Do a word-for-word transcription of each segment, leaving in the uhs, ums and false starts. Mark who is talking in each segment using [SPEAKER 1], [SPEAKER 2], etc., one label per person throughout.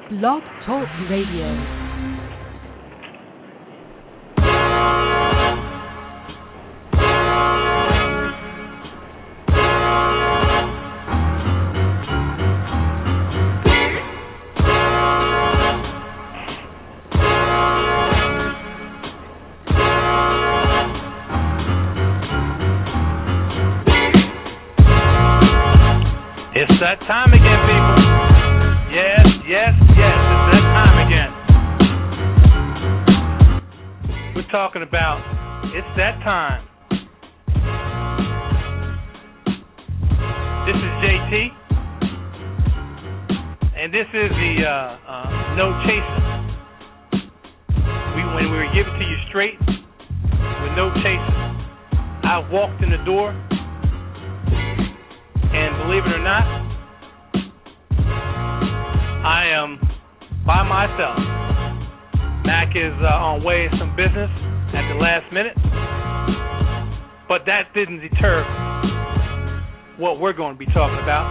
[SPEAKER 1] Blog Talk Radio.
[SPEAKER 2] It's that time again, people. Yes, yes, yes, it's that time again. We're talking about it's that time. This is J T, and this is the uh, uh, No Chaser. We, when we were given to you straight, with no chaser, I walked in the door. And believe it or not, I am by myself. Mac is uh, on way to some business at the last minute, but that didn't deter what we're going to be talking about.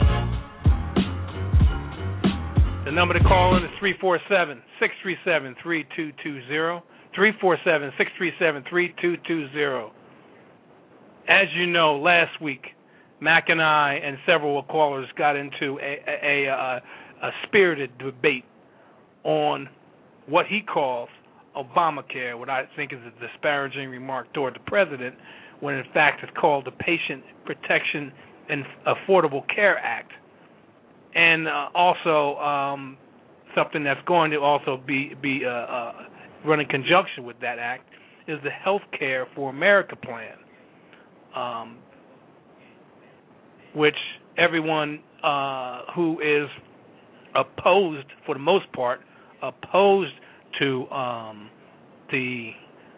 [SPEAKER 2] The number to call in is three four seven, six three seven, three two two zero, three four seven, six three seven, three two two zero. As you know, last week, Mac and I and several callers got into a, a, a, a spirited debate on what he calls Obamacare, what I think is a disparaging remark toward the president, when in fact it's called the Patient Protection and Affordable Care Act. And uh, also um, something that's going to also be, be uh, uh, run in conjunction with that act is the Health Care for America plan. Um, which everyone uh, who is opposed, for the most part, opposed to um, the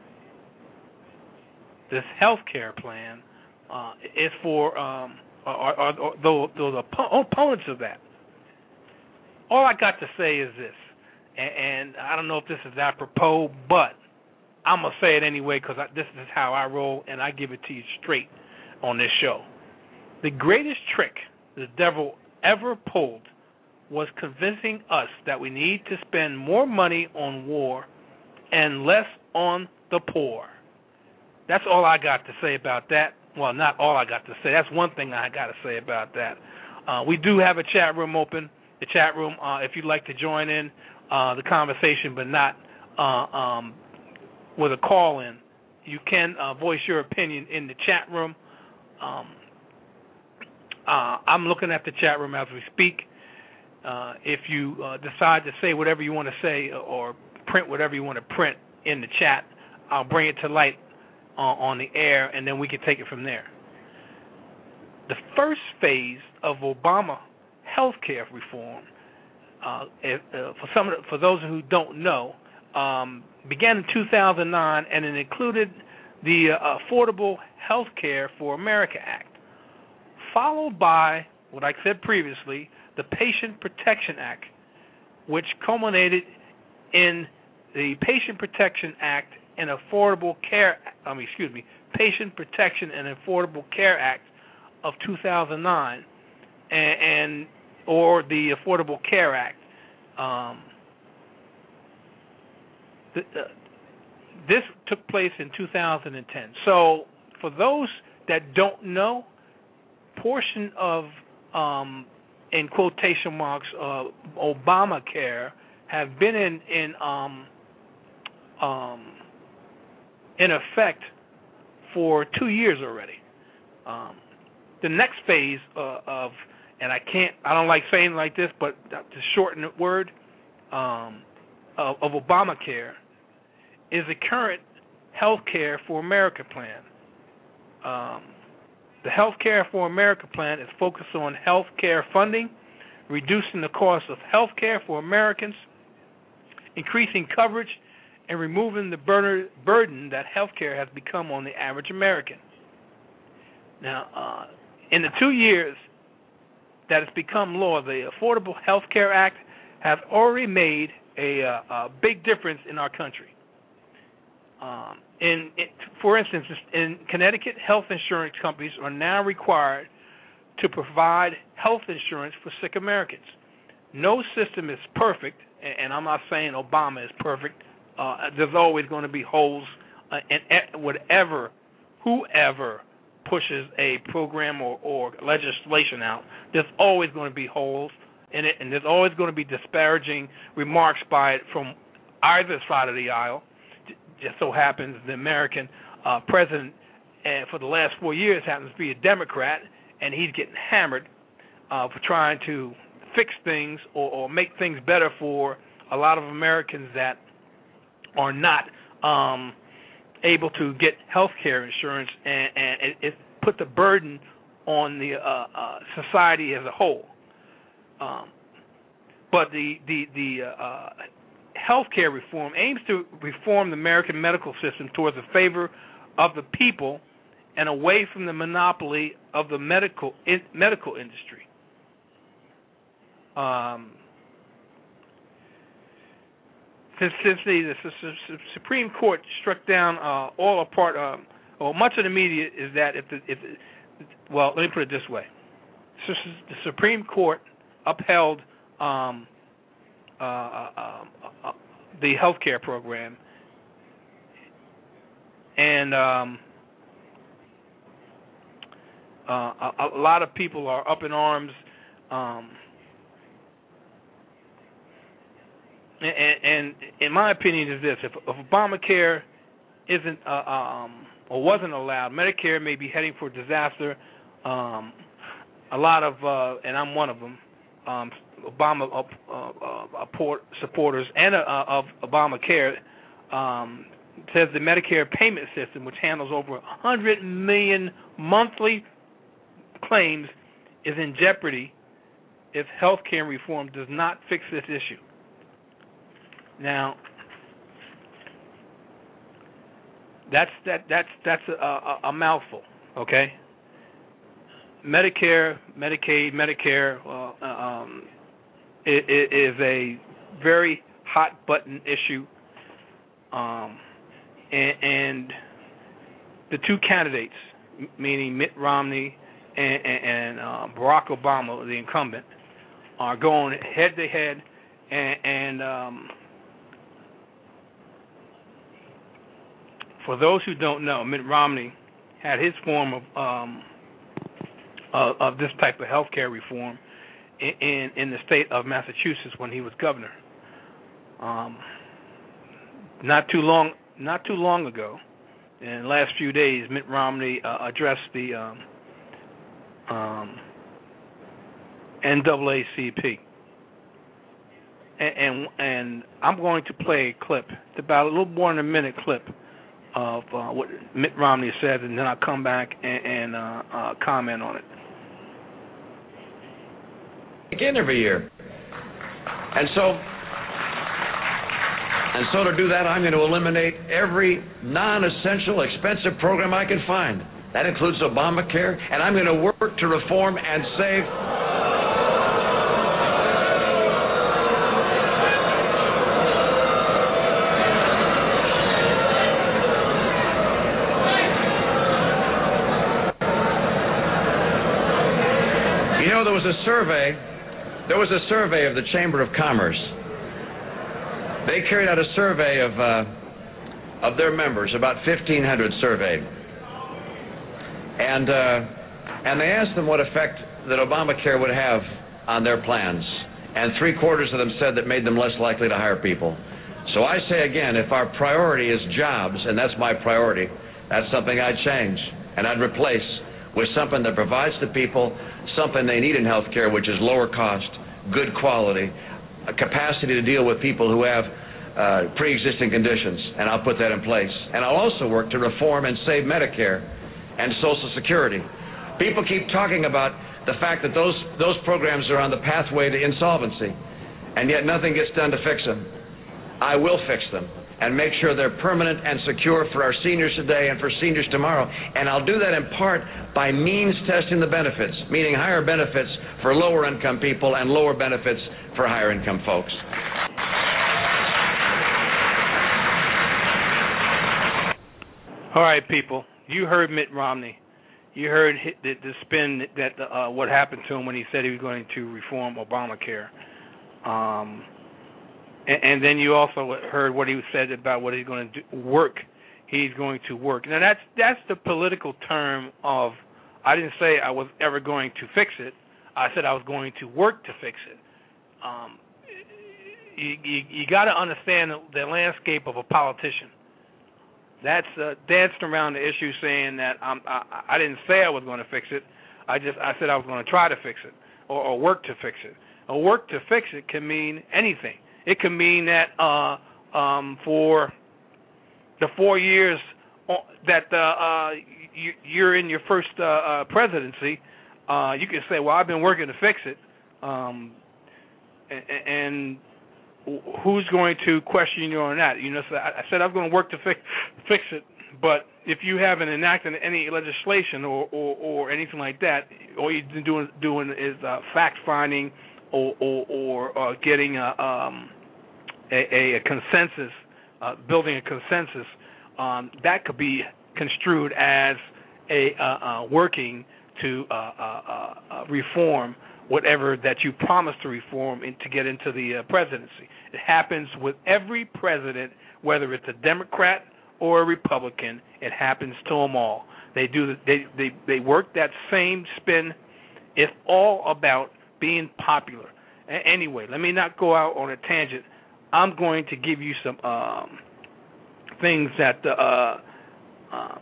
[SPEAKER 2] this health care plan uh, is for um, are, are, are those, those opponents of that. All I got to say is this, and, and I don't know if this is apropos, but I'm going to say it anyway because this is how I roll, and I give it to you straight on this show. The greatest trick the devil ever pulled was convincing us that we need to spend more money on war and less on the poor. That's all I got to say about that. Well, not all I got to say. That's one thing I got to say about that. Uh, we do have a chat room open. The chat room, uh, if you'd like to join in uh, the conversation, but not uh, um, with a call-in, you can uh, voice your opinion in the chat room. Um, Uh, I'm looking at the chat room as we speak. Uh, if you uh, decide to say whatever you want to say or print whatever you want to print in the chat, I'll bring it to light uh, on the air, and then we can take it from there. The first phase of Obama health care reform, uh, if, uh, for some of the, for those who don't know, um, began in two thousand nine, and it included the uh, Affordable Health Care for America Act, followed by, what I said previously, the Patient Protection Act, which culminated in the Patient Protection Act and Affordable Care, I mean, excuse me, Patient Protection and Affordable Care Act of two thousand nine, and, and or the Affordable Care Act. Um, the, uh, this took place in two thousand ten. So, for those that don't know, portion of, um, in quotation marks, uh, Obamacare have been in in um, um, in effect for two years already. Um, the next phase uh, of, and I can't, I don't like saying it like this, but to shorten the word, um, of, of Obamacare is the current Health Care for America plan. Um, The Health Care for America plan is focused on health care funding, reducing the cost of health care for Americans, increasing coverage, and removing the burden that health care has become on the average American. Now, uh, in the two years that it's become law, the Affordable Health Care Act has already made a, uh, a big difference in our country. Um, in, in, for instance, in Connecticut, health insurance companies are now required to provide health insurance for sick Americans. no system is perfect, and I'm not saying Obama is perfect. Uh, there's always going to be holes, uh, and whatever, whoever pushes a program or, or legislation out, there's always going to be holes in it, and there's always going to be disparaging remarks by it from either side of the aisle. Just so happens the American uh, president uh, for the last four years happens to be a Democrat, and he's getting hammered uh, for trying to fix things or, or make things better for a lot of Americans that are not um, able to get health care insurance, and, and it, it put the burden on the uh, uh, society as a whole. Um, but the the the uh, health care reform aims to reform the American medical system towards the favor of the people and away from the monopoly of the medical in, medical industry. Um, since since the, the, the Supreme Court struck down uh, all apart, um, well, much of the media is that if the, if the, well, let me put it this way: so the Supreme Court upheld um, uh, uh, uh, the health care program, and um, uh, a, a lot of people are up in arms. Um, and, and in my opinion, is this: if, if Obamacare isn't uh, um, or wasn't allowed, Medicare may be heading for disaster. Um, a lot of, uh, and I'm one of them, um, Obama uh, uh, uh, supporters and uh, of Obamacare, um, says the Medicare payment system, which handles over one hundred million monthly claims, is in jeopardy if health care reform does not fix this issue. Now, that's that that's that's a, a, a mouthful, okay? Medicare, Medicaid, Medicare uh, um, it, it is a very hot button issue, um, and, and the two candidates, meaning Mitt Romney and, and uh, Barack Obama, the incumbent, are going head to head, and, and um, for those who don't know, Mitt Romney had his form of um, uh, of this type of health care reform in, in in the state of Massachusetts when he was governor. Um, not too long, not too long ago, in the last few days, Mitt Romney uh, addressed the um, um, N double A C P, and, and and I'm going to play a clip. It's about a little more than a minute clip of uh, what Mitt Romney said, and then I'll come back and, and uh, uh, comment on it.
[SPEAKER 3] Again every year. And so, and so to do that, I'm going to eliminate every non-essential, expensive program I can find. That includes Obamacare, and I'm going to work to reform and save. You know, there was a survey. There was a survey of the Chamber of Commerce. They carried out a survey of uh, of their members, about fifteen hundred surveyed, and uh, and they asked them what effect that Obamacare would have on their plans, and three quarters of them said that made them less likely to hire people. So I say again, if our priority is jobs, and that's my priority, that's something I'd change and I'd replace with something that provides the people something they need in health care, which is lower cost, good quality, a capacity to deal with people who have uh, pre-existing conditions, and I'll put that in place. And I'll also work to reform and save Medicare and Social Security. People keep talking about the fact that those, those programs are on the pathway to insolvency, and yet nothing gets done to fix them. I will fix them and make sure they're permanent and secure for our seniors today and for seniors tomorrow. And I'll do that in part by means testing the benefits, meaning higher benefits for lower income people and lower benefits for higher income folks.
[SPEAKER 2] All right, people, you heard Mitt Romney. You heard the, the spin that uh, what happened to him when he said he was going to reform Obamacare. Um, and, and then you also heard what he said about what he's going to do, work. He's going to work. Now that's that's the political term of. I didn't say I was ever going to fix it. I said I was going to work to fix it. Um, you you, you got to understand the, the landscape of a politician. That's uh, dancing around the issue, saying that I'm, I, I didn't say I was going to fix it. I just I said I was going to try to fix it, or, or work to fix it. A work to fix it can mean anything. It can mean that uh, um, for the four years that uh, uh, you, you're in your first uh, uh, presidency, uh, you can say, "Well, I've been working to fix it," um, and, and who's going to question you on that? You know, so I said I'm going to work to fix fix it, but if you haven't enacted any legislation or, or, or anything like that, all you've been doing doing is uh, fact finding or or, or uh, getting a, um, a, a consensus, uh, building a consensus. Um, that could be construed as a uh, uh, working to uh, uh, uh, reform whatever that you promised to reform in, to get into the uh, presidency. It happens with every president, whether it's a Democrat or a Republican. It happens to them all. They do. The, they they they work that same spin. It's all about being popular. A- anyway, let me not go out on a tangent. I'm going to give you some um, things that uh, uh,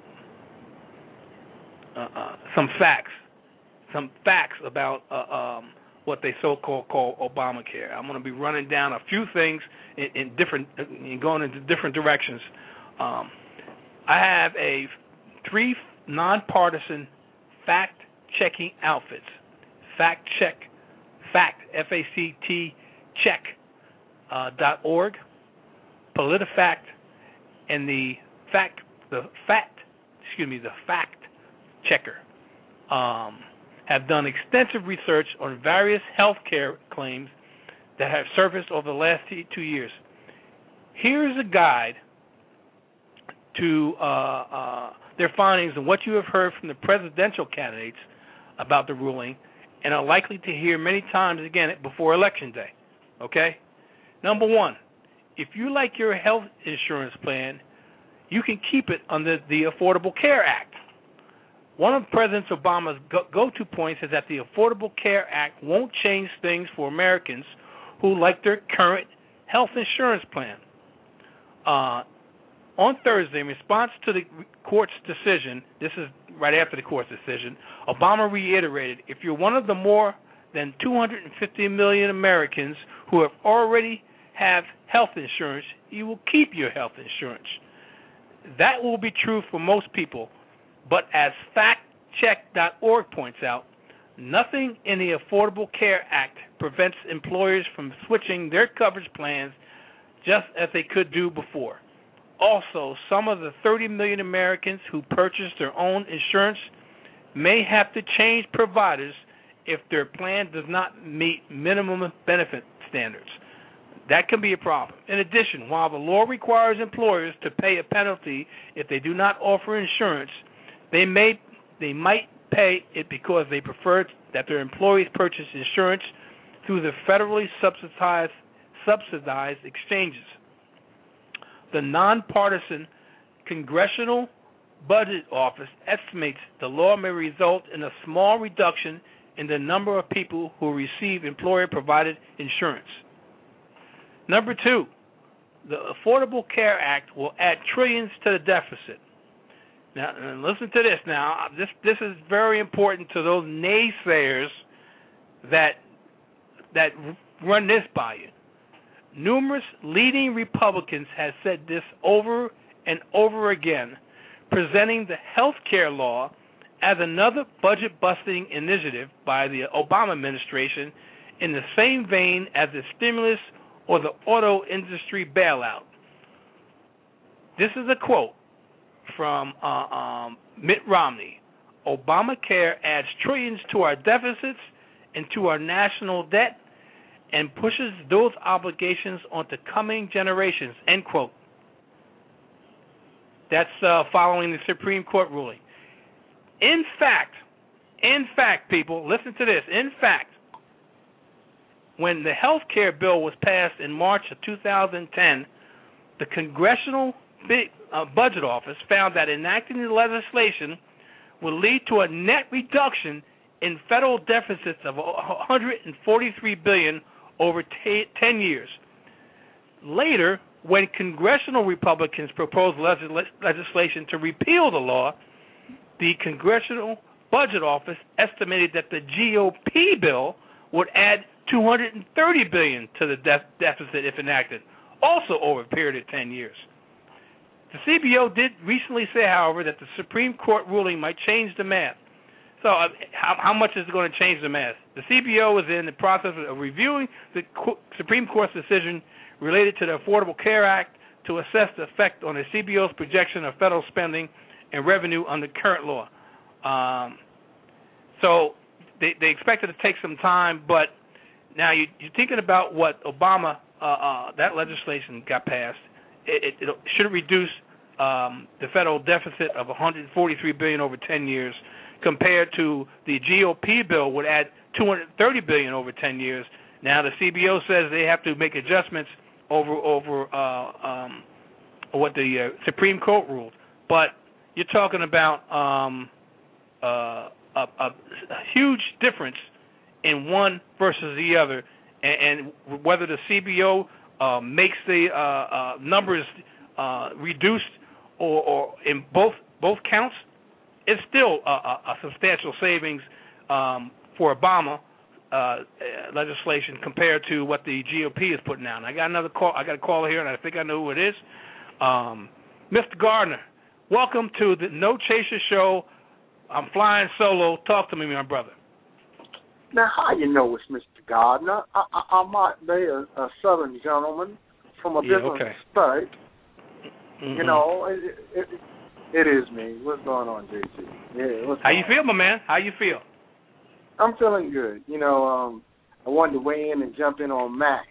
[SPEAKER 2] uh, uh, some facts. Some facts about uh, um, what they so-called call Obamacare. I'm going to be running down a few things in, in different, in going into different directions. Um, I have a three nonpartisan fact-checking outfits. Fact check, fact F A C T check uh, dot org, PolitiFact, and the fact the fact excuse me the fact checker. Um, have done extensive research on various health care claims that have surfaced over the last two years. Here's a guide to uh, uh, their findings and what you have heard from the presidential candidates about the ruling and are likely to hear many times again before Election Day. Okay? Number one, if you like your health insurance plan, you can keep it under the Affordable Care Act. One of President Obama's go-to points is that the Affordable Care Act won't change things for Americans who like their current health insurance plan. Uh, on Thursday, in response to the court's decision, this is right after the court's decision, Obama reiterated, if you're one of the more than two hundred fifty million Americans who have already have health insurance, you will keep your health insurance. That will be true for most people. But as fact check dot org points out, nothing in the Affordable Care Act prevents employers from switching their coverage plans just as they could do before. Also, some of the thirty million Americans who purchase their own insurance may have to change providers if their plan does not meet minimum benefit standards. That can be a problem. In addition, while the law requires employers to pay a penalty if they do not offer insurance, They may, they might pay it because they prefer that their employees purchase insurance through the federally subsidized, subsidized exchanges. The nonpartisan Congressional Budget Office estimates the law may result in a small reduction in the number of people who receive employer-provided insurance. Number two, the Affordable Care Act will add trillions to the deficit. Now, and listen to this now. This this is very important to those naysayers that that run this by you. Numerous leading Republicans have said this over and over again, presenting the health care law as another budget-busting initiative by the Obama administration in the same vein as the stimulus or the auto industry bailout. This is a quote from uh, um, Mitt Romney. Obamacare adds trillions to our deficits and to our national debt and pushes those obligations onto coming generations, end quote. That's uh, following the Supreme Court ruling. In fact, in fact, people, listen to this. In fact, when the health care bill was passed in March of two thousand ten, the Congressional uh, Budget Office found that enacting the legislation would lead to a net reduction in federal deficits of one hundred forty-three billion dollars over t- ten years. Later, when congressional Republicans proposed legis- legislation to repeal the law, the Congressional Budget Office estimated that the G O P bill would add two hundred thirty billion dollars to the de- deficit if enacted, also over a period of ten years. The C B O did recently say, however, that the Supreme Court ruling might change the math. So uh, how, how much is it going to change the math? The C B O is in the process of reviewing the Co- Supreme Court's decision related to the Affordable Care Act to assess the effect on the C B O's projection of federal spending and revenue under current law. Um, so they, they expect it to take some time, but now you, you're thinking about what Obama, uh, uh, that legislation got passed. It, it, it should reduce um, the federal deficit of one hundred forty-three billion dollars over ten years, compared to the G O P bill would add two hundred thirty billion dollars over ten years. Now the C B O says they have to make adjustments over over uh, um, what the uh, Supreme Court ruled, but you're talking about um, uh, a, a, a huge difference in one versus the other, and, and whether the C B O uh, makes the uh, uh, numbers uh, reduced or, or in both both counts, it's still a, a, a substantial savings um, for Obama uh, legislation compared to what the G O P is putting out. And I got another call. I got a call here, and I think I know who it is. Um, Mister Gardner, welcome to the No Chaser Show. I'm flying solo. Talk to me, my brother.
[SPEAKER 4] Now, how you know it's Mister Gardner? I, I, I might be a, a Southern gentleman from a
[SPEAKER 2] yeah,
[SPEAKER 4] different
[SPEAKER 2] okay.
[SPEAKER 4] state.
[SPEAKER 2] Mm-hmm.
[SPEAKER 4] You know, it, it, it is me. What's going on, J T? Yeah, what's
[SPEAKER 2] How you
[SPEAKER 4] on?
[SPEAKER 2] feel, my man? How you feel?
[SPEAKER 4] I'm feeling good. You know, um, I wanted to weigh in and jump in on Mac,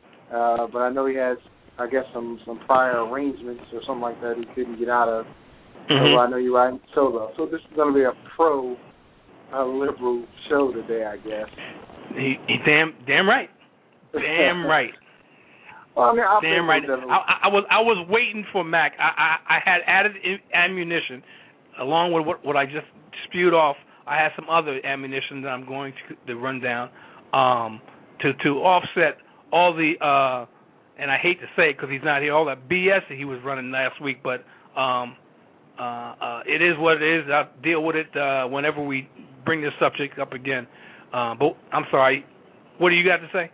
[SPEAKER 4] uh, but I know he has, I guess, some, some prior arrangements or something like that he couldn't get out of.
[SPEAKER 2] Mm-hmm.
[SPEAKER 4] So I know you're riding solo. So this is going to be a pro uh, liberal show today, I guess.
[SPEAKER 2] He, he damn damn right, damn right.
[SPEAKER 4] Well, I mean, I'll
[SPEAKER 2] damn right. I, I, I was I was waiting for Mac. I I, I had added ammunition along with what, what I just spewed off. I had some other ammunition that I'm going to, to run down um, to to offset all the uh, and I hate to say it because he's not here, all that B S that he was running last week. But um, uh, uh, it is what it is. I'll deal with it uh, whenever we bring this subject up again. Uh, but I'm sorry. What do you got to say?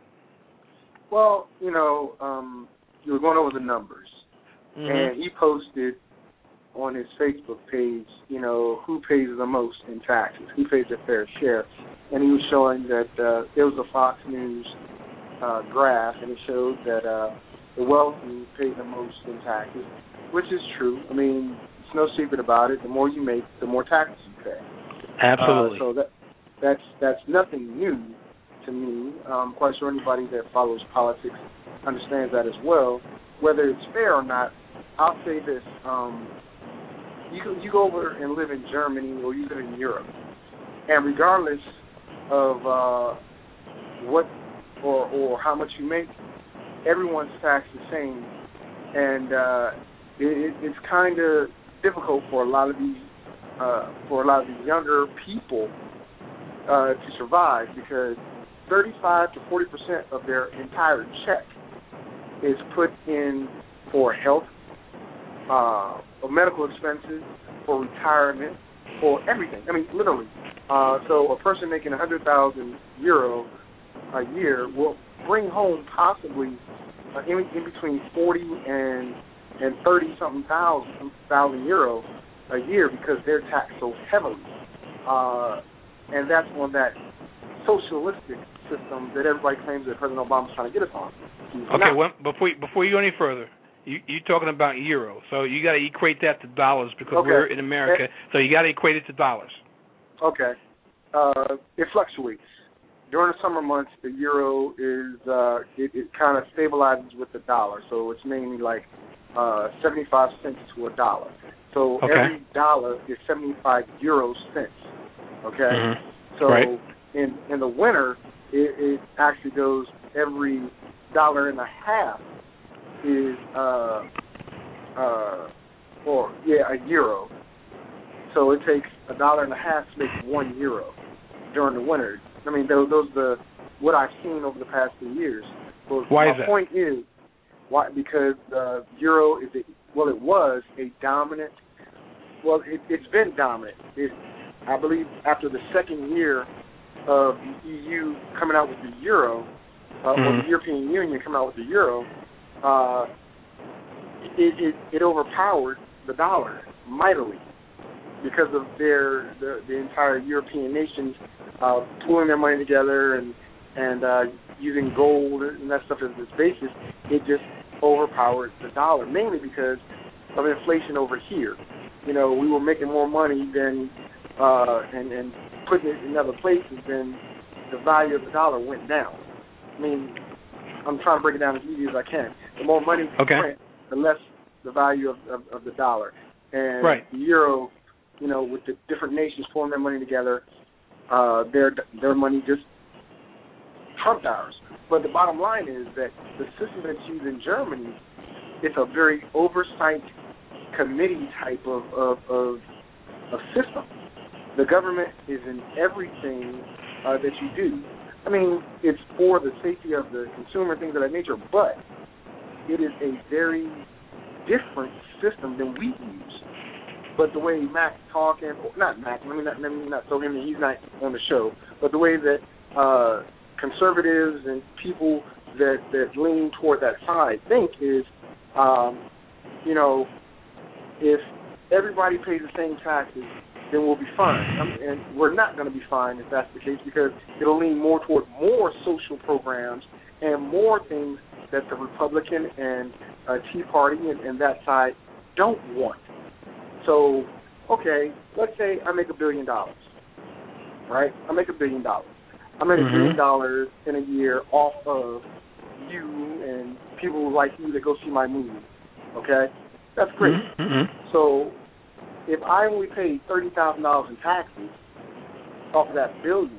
[SPEAKER 4] Well, you know, um, you were going over the numbers,
[SPEAKER 2] mm-hmm.
[SPEAKER 4] and he posted on his Facebook page, you know, who pays the most in taxes, who pays their fair share, and he was showing that uh, there was a Fox News uh, graph, and it showed that uh, the wealthy pay the most in taxes, which is true. I mean, it's no secret about it. The more you make, the more taxes you pay.
[SPEAKER 2] Absolutely.
[SPEAKER 4] Uh, so that that's that's nothing new to me. I'm quite sure anybody that follows politics understands that as well. Whether it's fair or not, I'll say this. Um, you, go, you go over and live in Germany or you live in Europe, and regardless of uh, what or, or how much you make, everyone's taxed the same. And uh, it, it's kind of difficult for a lot of these uh, for a lot of these younger people uh, to survive because thirty-five to forty percent of their entire check is put in for health, uh, for medical expenses, for retirement, for everything. I mean, literally. Uh, so a person making one hundred thousand euro a year will bring home possibly uh, in, in between forty and and thirty something thousand thousand euro a year because they're taxed so heavily, uh, and that's on that socialistic system that everybody claims that President Obama's trying to get us on.
[SPEAKER 2] Okay, well, before you, before you go any further, you, you're talking about euro, so you got to equate that to dollars because
[SPEAKER 4] okay.
[SPEAKER 2] we're in America, it, so you got to equate it to dollars.
[SPEAKER 4] Okay, uh, it fluctuates. During the summer months, the euro is uh, it, it kind of stabilizes with the dollar, so it's mainly like uh, seventy-five cents to a dollar. So
[SPEAKER 2] okay.
[SPEAKER 4] every dollar is seventy-five euro cents. Okay,
[SPEAKER 2] mm-hmm.
[SPEAKER 4] so
[SPEAKER 2] right.
[SPEAKER 4] in in the winter, it, it actually goes every dollar and a half is uh uh or yeah a euro. So it takes a dollar and a half to make one euro during the winter. I mean, those those the what I've seen over the past few years. So
[SPEAKER 2] why
[SPEAKER 4] my
[SPEAKER 2] is that?
[SPEAKER 4] point is why because the euro is a, well it was a dominant. Well, it, it's been dominant. It, I believe after the second year of the E U coming out with the euro, uh, mm-hmm. or the European Union coming out with the euro, uh, it, it, it overpowered the dollar mightily because of their the, the entire European nations uh, pooling their money together and and uh, using gold and that stuff as its basis. It just overpowered the dollar, mainly because of inflation over here. You know, we were making more money than uh, and and putting it in other places, then the value of the dollar went down. I mean, I'm trying to break it down as easy as I can. The more money we
[SPEAKER 2] okay.
[SPEAKER 4] print, the less the value of, of, of the dollar. And
[SPEAKER 2] right.
[SPEAKER 4] the euro, you know, with the different nations pulling their money together, uh, their their money just trumped ours. But the bottom line is that the system that's used in Germany, it's a very oversight committee type of, of, of, of system. The government is in everything uh, that you do. I mean, it's for the safety of the consumer, things of that nature, but it is a very different system than we use. But the way Mac's talking, not Mac, let me not, let me not throw him in, he's not on the show, but the way that uh, conservatives and people that, that lean toward that side think is, um, you know, if everybody pays the same taxes, then we'll be fine. Um, and we're not going to be fine if that's the case, because it'll lean more toward more social programs and more things that the Republican and uh, Tea Party and, and that side don't want. So, okay, let's say I make a billion dollars, right? I make a billion dollars. I make mm-hmm. a billion dollars in a year off of you and people like you that go see my movie, okay? That's great.
[SPEAKER 2] Mm-hmm.
[SPEAKER 4] So if I only pay thirty thousand dollars in taxes off of that billion,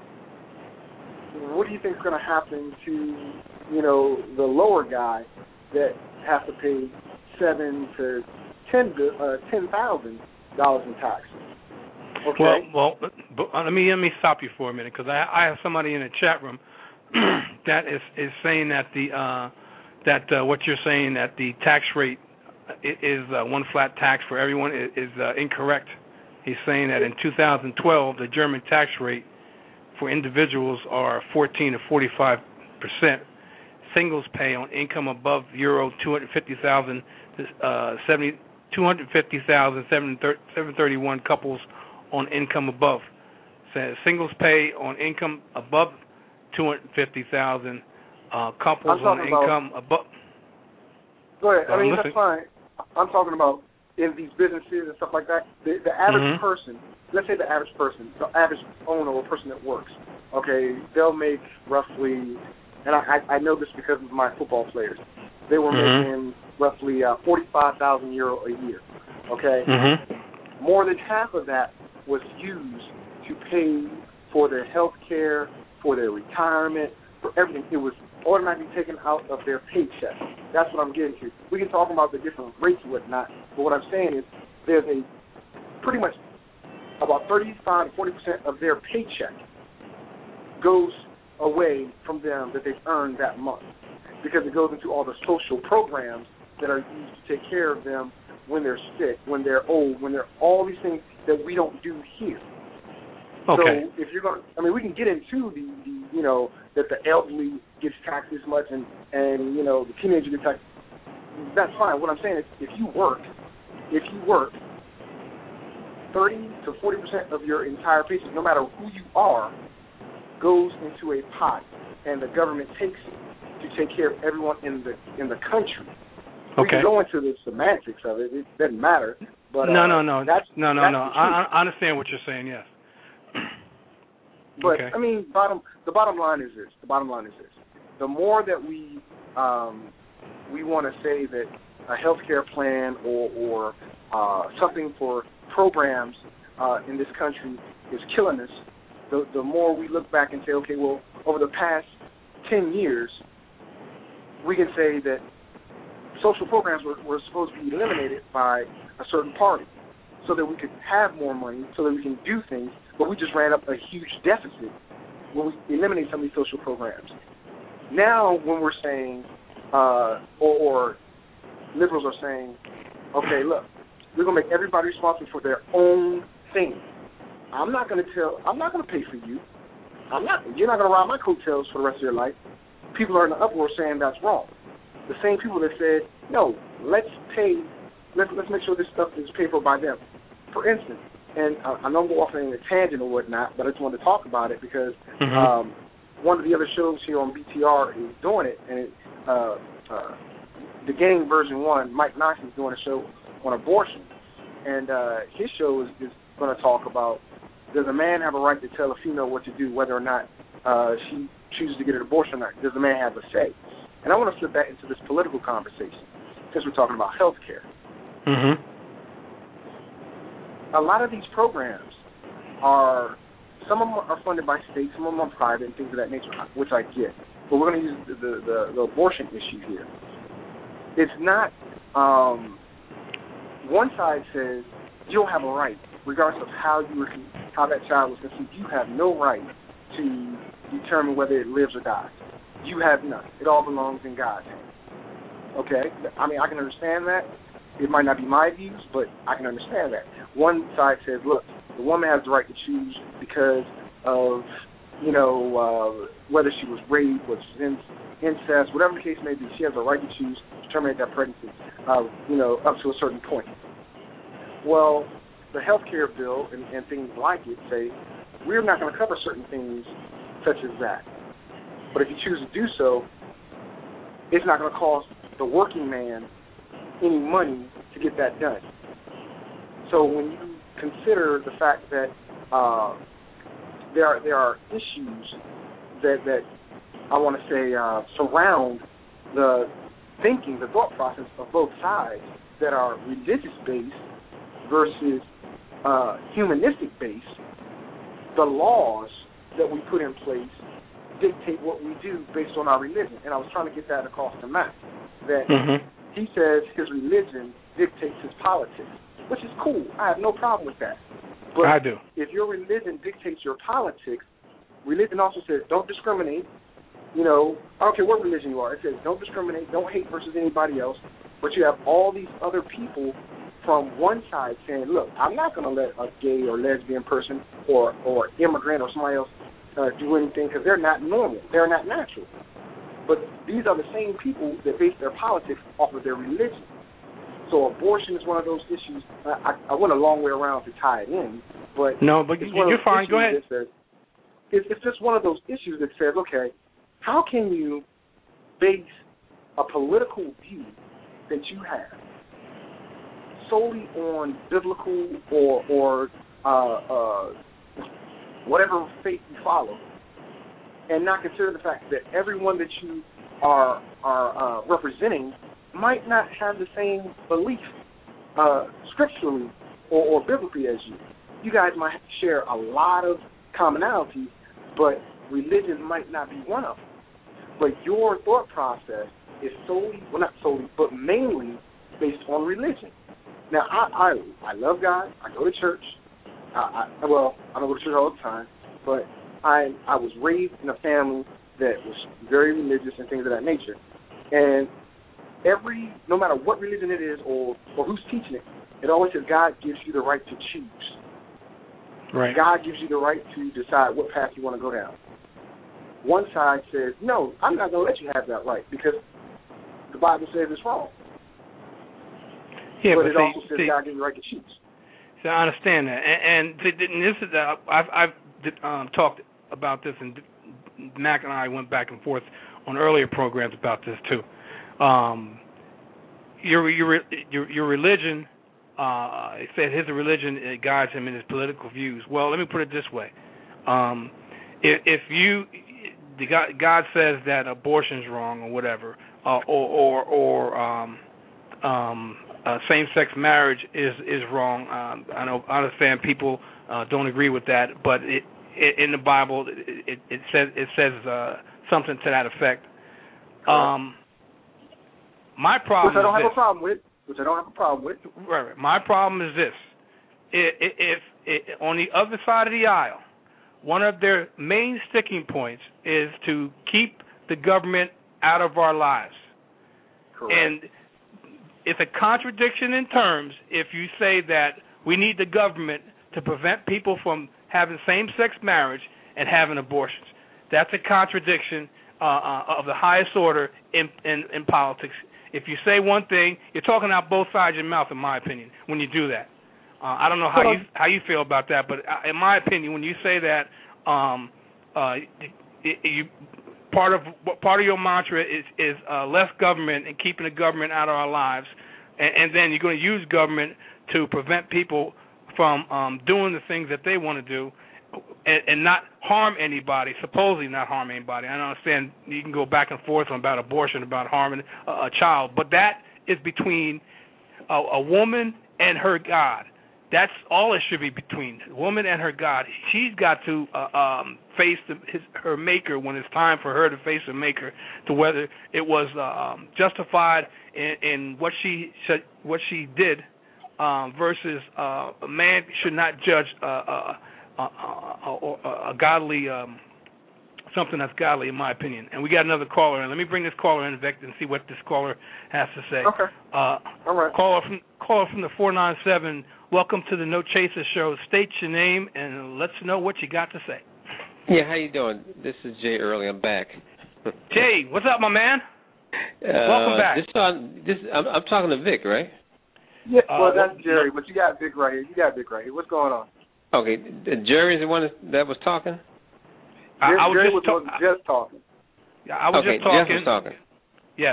[SPEAKER 4] what do you think is going to happen to, you know, the lower guy that has to pay seven to ten uh, ten thousand dollars in taxes? Okay.
[SPEAKER 2] Well, well, but let me let me stop you for a minute, because I, I have somebody in the chat room that is, is saying that the uh, that uh, what you're saying, that the tax rate is uh, one flat tax for everyone, is, is uh, incorrect. He's saying that in two thousand twelve, the German tax rate for individuals are fourteen to forty-five percent. Singles pay on income above euro two hundred fifty thousand, uh, seventy two hundred fifty thousand seven thirty-one couples on income above. So singles pay on income above two hundred fifty thousand, uh, couples on income
[SPEAKER 4] about,
[SPEAKER 2] above.
[SPEAKER 4] Go ahead.
[SPEAKER 2] Uh,
[SPEAKER 4] I mean,
[SPEAKER 2] listen.
[SPEAKER 4] that's fine. I'm talking about in these businesses and stuff like that. The, the average
[SPEAKER 2] mm-hmm.
[SPEAKER 4] person, let's say the average person, the average owner or person that works, okay, they'll make roughly, and I, I know this because of my football players, they were mm-hmm. making roughly uh, forty-five thousand euro a year, okay?
[SPEAKER 2] Mm-hmm.
[SPEAKER 4] More than half of that was used to pay for their health care, for their retirement, for everything. It was automatically taken out of their paycheck. That's what I'm getting to. We can talk about the different rates and whatnot, but what I'm saying is there's a pretty much about thirty-five to forty percent of their paycheck goes away from them that they've earned that month, because it goes into all the social programs that are used to take care of them when they're sick, when they're old, when they're all these things that we don't do here.
[SPEAKER 2] Okay.
[SPEAKER 4] So if you're going to, I mean, we can get into the, the, you know, that the elderly gets taxed this much and, and, you know, the teenager gets taxed. That's fine. What I'm saying is if you work, if you work, thirty to forty percent of your entire paycheck, no matter who you are, goes into a pot, and the government takes it to take care of everyone in the in the country. We
[SPEAKER 2] Okay.
[SPEAKER 4] can go into the semantics of it. It doesn't matter. But
[SPEAKER 2] no,
[SPEAKER 4] uh,
[SPEAKER 2] no, no,
[SPEAKER 4] that's,
[SPEAKER 2] no, no,
[SPEAKER 4] that's
[SPEAKER 2] no. I, I understand what you're saying. Yes.
[SPEAKER 4] But
[SPEAKER 2] okay.
[SPEAKER 4] I mean, bottom the bottom line is this. The bottom line is this. The more that we um, we want to say that a healthcare plan or or uh, something for programs uh, in this country is killing us, the the more we look back and say, okay, well, over the past ten years, we can say that social programs were, were supposed to be eliminated by a certain party so that we could have more money, so that we can do things, but we just ran up a huge deficit when we eliminate some of these social programs. Now when we're saying, uh, or, or liberals are saying, okay, look, we're going to make everybody responsible for their own thing. I'm not going to tell, I'm not going to pay for you. I'm not, you're not going to ride my coattails for the rest of your life. People are in the uproar saying that's wrong. The same people that said, no, let's pay, let's, let's make sure this stuff is paid for by them. For instance, and I, I know I'm off on a tangent or whatnot, but I just wanted to talk about it because mm-hmm. um, one of the other shows here on B T R is doing it, and it, uh, uh, the Gang version one, Mike Knox is doing a show on abortion, and uh, his show is, is going to talk about, does a man have a right to tell a female what to do, whether or not uh, she chooses to get an abortion or not? Does the man have a say? And I want to flip that into this political conversation, since we're talking about health care.
[SPEAKER 2] Mm-hmm.
[SPEAKER 4] A lot of these programs are, some of them are funded by states, some of them are private, and things of that nature, which I get. But we're going to use the, the, the, the abortion issue here. It's not, um, one side says you don't have a right, regardless of how you were, how that child was conceived. You have no right to determine whether it lives or dies. You have none. It all belongs in God's hands. Okay? I mean, I can understand that. It might not be my views, but I can understand that. One side says, look, the woman has the right to choose because of, you know, uh, whether she was raped, was incest, whatever the case may be. She has the right to choose to terminate that pregnancy, uh, you know, up to a certain point. Well, the health care bill and, and things like it say we're not going to cover certain things such as that. But if you choose to do so, it's not going to cost the working man any money to get that done. So when you consider the fact that uh, there are there are issues that that I want to say uh, surround the thinking, the thought process of both sides that are religious based versus uh, humanistic based, the laws that we put in place dictate what we do based on our religion. And I was trying to get that across to Matt, that mm-hmm. he says his religion dictates his politics, which is cool. I have no problem with that. But
[SPEAKER 2] I do.
[SPEAKER 4] If your religion dictates your politics, religion also says don't discriminate. You know, I don't care what religion you are. It says don't discriminate, don't hate versus anybody else. But you have all these other people from one side saying, look, I'm not going to let a gay or lesbian person or, or immigrant or somebody else uh, do anything because they're not normal. They're not natural. But these are the same people that base their politics off of their religion. So abortion is one of those issues. I, I, I went a long way around to tie it in, but
[SPEAKER 2] no, but you're fine. Go ahead.
[SPEAKER 4] Says, it's, it's just one of those issues that says, okay, how can you base a political view that you have solely on biblical or or uh, uh, whatever faith you follow, and not consider the fact that everyone that you are are uh, representing might not have the same belief uh, scripturally or, or biblically as you. You guys might share a lot of commonalities, but religion might not be one of them. But your thought process is solely, well, not solely, but mainly based on religion. Now, I I, I love God. I go to church. I, I, well, I don't go to church all the time, but I I was raised in a family that was very religious and things of that nature. And every, no matter what religion it is or, or who's teaching it, it always says God gives you the right to choose.
[SPEAKER 2] Right.
[SPEAKER 4] God gives you the right to decide what path you want to go down. One side says, no, I'm not going to let you have that right because the Bible says it's wrong.
[SPEAKER 2] Yeah,
[SPEAKER 4] but,
[SPEAKER 2] but
[SPEAKER 4] it
[SPEAKER 2] see,
[SPEAKER 4] also says
[SPEAKER 2] see,
[SPEAKER 4] God gives you the right to choose.
[SPEAKER 2] So I understand that. And, and, and this is, uh, I've, I've um, talked about this, and Mac and I went back and forth on earlier programs about this too. Um, your, your, your, your religion, uh, it said his religion it guides him in his political views. Well, let me put it this way. Um, if, if you, the God, God says that abortion is wrong or whatever, uh, or, or, or um, um, uh, same-sex marriage is, is wrong. Um, I know I understand people uh, don't agree with that, but it, it, in the Bible it, it, it says it says uh, something to that effect. Um, my problem.
[SPEAKER 4] Which I don't
[SPEAKER 2] is
[SPEAKER 4] have
[SPEAKER 2] this.
[SPEAKER 4] a problem with. Which I don't have a problem with.
[SPEAKER 2] Right, right. My problem is this: if, if, if on the other side of the aisle, one of their main sticking points is to keep the government out of our lives.
[SPEAKER 4] Correct.
[SPEAKER 2] And it's a contradiction in terms if you say that we need the government to prevent people from having same-sex marriage and having abortions. That's a contradiction uh, uh, of the highest order in, in, in politics. If you say one thing, you're talking out both sides of your mouth, in my opinion, when you do that. Uh, I don't know how you how you feel about that, but in my opinion, when you say that, um, uh, it, you part of part of your mantra is is uh, less government and keeping the government out of our lives, and, and then you're going to use government to prevent people from um, doing the things that they want to do, and, and not harm anybody. Supposedly not harm anybody. I understand you can go back and forth about abortion, about harming a, a child, but that is between a, a woman and her God. That's all it should be between the woman and her God. She's got to uh, um, face the, his, her Maker when it's time for her to face her Maker, to whether it was uh, um, justified in, in what she said, what she did, um, versus uh, a man should not judge uh, uh, uh, uh, uh, a godly um, something that's godly, in my opinion. And we got another caller, and let me bring this caller in, Vic, and see what this caller has to say.
[SPEAKER 4] Okay.
[SPEAKER 2] Uh,
[SPEAKER 4] All right.
[SPEAKER 2] Caller from caller from the four nine seven. Welcome to the No Chaser Show. State your name and let's know what you got to say.
[SPEAKER 5] Yeah, how you doing? This is Jay Early. I'm back.
[SPEAKER 2] Jay, what's up, my man?
[SPEAKER 5] Uh,
[SPEAKER 2] Welcome back.
[SPEAKER 5] This on this. I'm, I'm talking to Vic, right?
[SPEAKER 4] Yeah.
[SPEAKER 2] Uh,
[SPEAKER 4] Well, that's
[SPEAKER 2] well,
[SPEAKER 4] Jerry, but you got Vic right here. You got Vic right here. What's going on?
[SPEAKER 5] Okay, Jerry is the one that was talking.
[SPEAKER 2] I, I was
[SPEAKER 4] Jerry
[SPEAKER 2] just,
[SPEAKER 4] was
[SPEAKER 2] ta-
[SPEAKER 4] just talking.
[SPEAKER 2] Yeah, I was
[SPEAKER 5] okay,
[SPEAKER 2] just talking.
[SPEAKER 5] Jeff was talking.
[SPEAKER 2] Yes.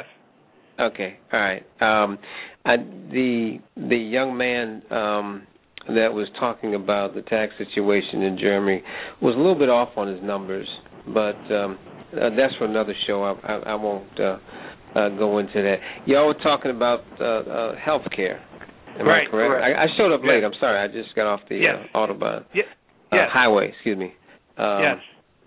[SPEAKER 5] Okay, all right. Um, I, the the young man um, that was talking about the tax situation in Germany was a little bit off on his numbers, but um, uh, that's for another show. I, I, I won't uh, uh, go into that. Y'all were talking about uh, uh, health care. Am
[SPEAKER 2] Right,
[SPEAKER 5] I correct?
[SPEAKER 2] correct.
[SPEAKER 5] I, I showed up late.
[SPEAKER 2] Yes.
[SPEAKER 5] I'm sorry. I just got off the
[SPEAKER 2] Yes.
[SPEAKER 5] uh, Autobahn.
[SPEAKER 2] Ye-
[SPEAKER 5] Uh,
[SPEAKER 2] yes.
[SPEAKER 5] highway, excuse me. Um,
[SPEAKER 2] yes.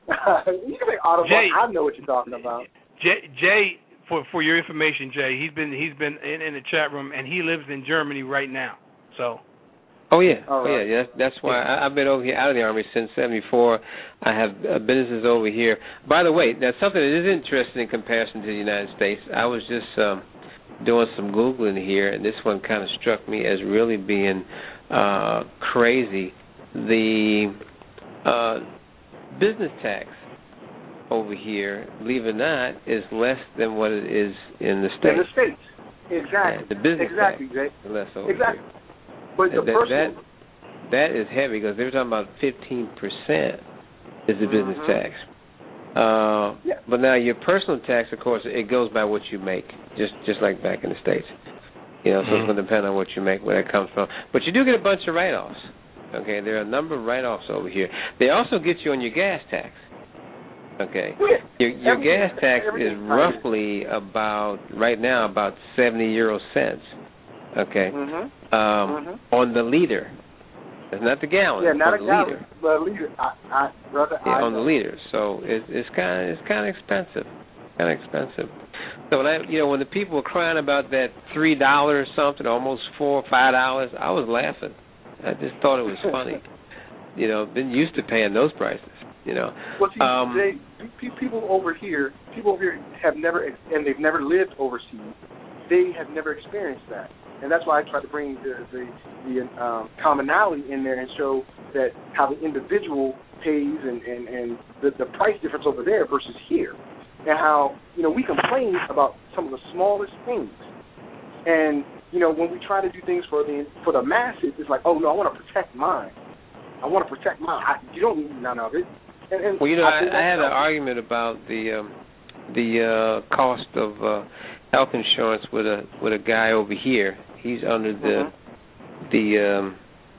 [SPEAKER 4] You can say Audubon.
[SPEAKER 2] Jay,
[SPEAKER 4] I know what you're talking about.
[SPEAKER 2] Jay, Jay, for for your information, Jay, he's been he's been in, in the chat room, and he lives in Germany right now. So.
[SPEAKER 5] Oh yeah,
[SPEAKER 4] All
[SPEAKER 5] oh
[SPEAKER 4] right.
[SPEAKER 5] yeah. That's, that's why I, I've been over here out of the Army since seventy-four. I have uh, businesses over here. By the way, that's something that is interesting in comparison to the United States. I was just um, doing some Googling here, and this one kind of struck me as really being uh, crazy. The uh, business tax over here, believe it or not, is less than what it is in the States.
[SPEAKER 4] In the States. Exactly.
[SPEAKER 5] Yeah, the business
[SPEAKER 4] exactly,
[SPEAKER 5] tax
[SPEAKER 4] Jay.
[SPEAKER 5] is less over
[SPEAKER 4] Exactly.
[SPEAKER 5] here.
[SPEAKER 4] But the
[SPEAKER 5] that,
[SPEAKER 4] personal...
[SPEAKER 5] that, that is heavy because they were talking about fifteen percent is the business
[SPEAKER 4] Mhm.
[SPEAKER 5] tax. Uh,
[SPEAKER 4] Yeah.
[SPEAKER 5] But now your personal tax, of course, it goes by what you make, just just like back in the States. You know, so
[SPEAKER 2] Mhm.
[SPEAKER 5] it's going to depend on what you make, where that comes from. But you do get a bunch of write-offs. Okay, there are a number of write-offs over here. They also get you on your gas tax. Okay,
[SPEAKER 4] Yeah.
[SPEAKER 5] your your
[SPEAKER 4] Everything-
[SPEAKER 5] gas tax is
[SPEAKER 4] everything's
[SPEAKER 5] roughly about right now about seventy euro cents. Okay,
[SPEAKER 4] Mm-hmm.
[SPEAKER 5] um,
[SPEAKER 4] Mhm.
[SPEAKER 5] on the liter. That's not the gallon.
[SPEAKER 4] Yeah, not
[SPEAKER 5] on
[SPEAKER 4] a
[SPEAKER 5] the
[SPEAKER 4] gallon,
[SPEAKER 5] liter.
[SPEAKER 4] but a liter. I, I, brother,
[SPEAKER 5] Yeah,
[SPEAKER 4] I
[SPEAKER 5] on the
[SPEAKER 4] know.
[SPEAKER 5] liter. So it's it's kind of it's kind of expensive, kind of expensive. So when I, you know, when the people were crying about that three dollars something, almost four or five dollars, I was laughing. I just thought it was funny. You know, been used to paying those prices. You know.
[SPEAKER 4] Well, see,
[SPEAKER 5] um,
[SPEAKER 4] they, pe- people over here, people over here have never, ex- and they've never lived overseas. They have never experienced that, and that's why I try to bring the the, the um, commonality in there and show that how the individual pays and and and the, the price difference over there versus here, and how you know we complain about some of the smallest things, and you know when we try to do things for the for the masses, it's like, oh no, I want to protect mine. I want to protect mine. I, you don't need none of it. And, and
[SPEAKER 5] well, you know, I,
[SPEAKER 4] think
[SPEAKER 5] I had
[SPEAKER 4] that's-
[SPEAKER 5] an argument about the um, the uh, cost of uh, health insurance with a with a guy over here. He's under the
[SPEAKER 4] Mhm.
[SPEAKER 5] the um,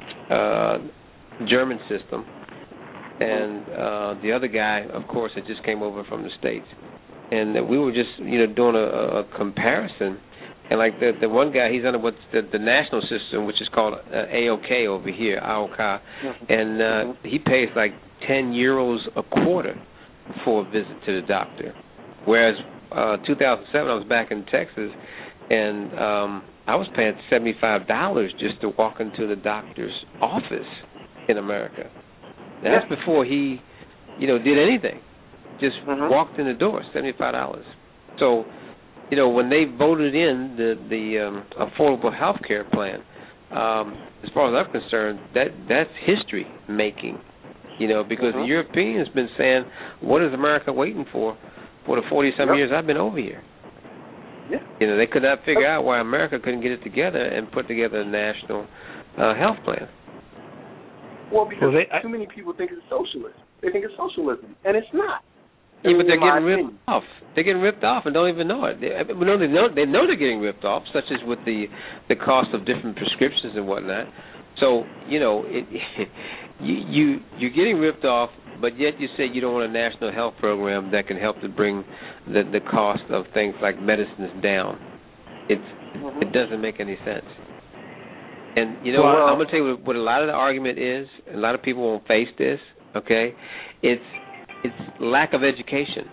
[SPEAKER 5] uh, German system, and uh, the other guy, of course, that just came over from the States. And uh, we were just, you know, doing a, a comparison. And like the the one guy, he's under what's the, the national system, which is called uh, A O K over here, A O K,
[SPEAKER 4] Mhm.
[SPEAKER 5] and uh,
[SPEAKER 4] Mhm.
[SPEAKER 5] he pays like ten euros a quarter for a visit to the doctor. Whereas uh, two thousand seven, I was back in Texas, and um, I was paying seventy-five dollars just to walk into the doctor's office in America. That's yeah. before he, you know, did anything. Just mm-hmm. walked in the door, seventy-five dollars. So, you know, when they voted in the the um, Affordable Health Care Plan, um, as far as I'm concerned, that that's history making. You know, because mm-hmm. the Europeans been saying, "What is America waiting for?" For the forty-some yep. years I've been over here.
[SPEAKER 4] Yeah.
[SPEAKER 5] You know, they could not figure out why America couldn't get it together and put together a national uh, health plan.
[SPEAKER 4] Well, because well, they, I, too many people think it's socialist. They think it's socialism, and it's not.
[SPEAKER 5] Yeah, but they're getting ripped opinion. off. They're getting ripped off and don't even know it. They, they, know, they, know, they know they're getting ripped off, such as with the, the cost of different prescriptions and whatnot. So, you know, it, you, you, you're getting ripped off, but yet you say you don't want a national health program that can help to bring the, the cost of things like medicines down. It's, mm-hmm. It doesn't make any sense. And, you know well, what, I'm going to tell you what, what a lot of the argument is, and a lot of people won't face this, okay? It's it's lack of education.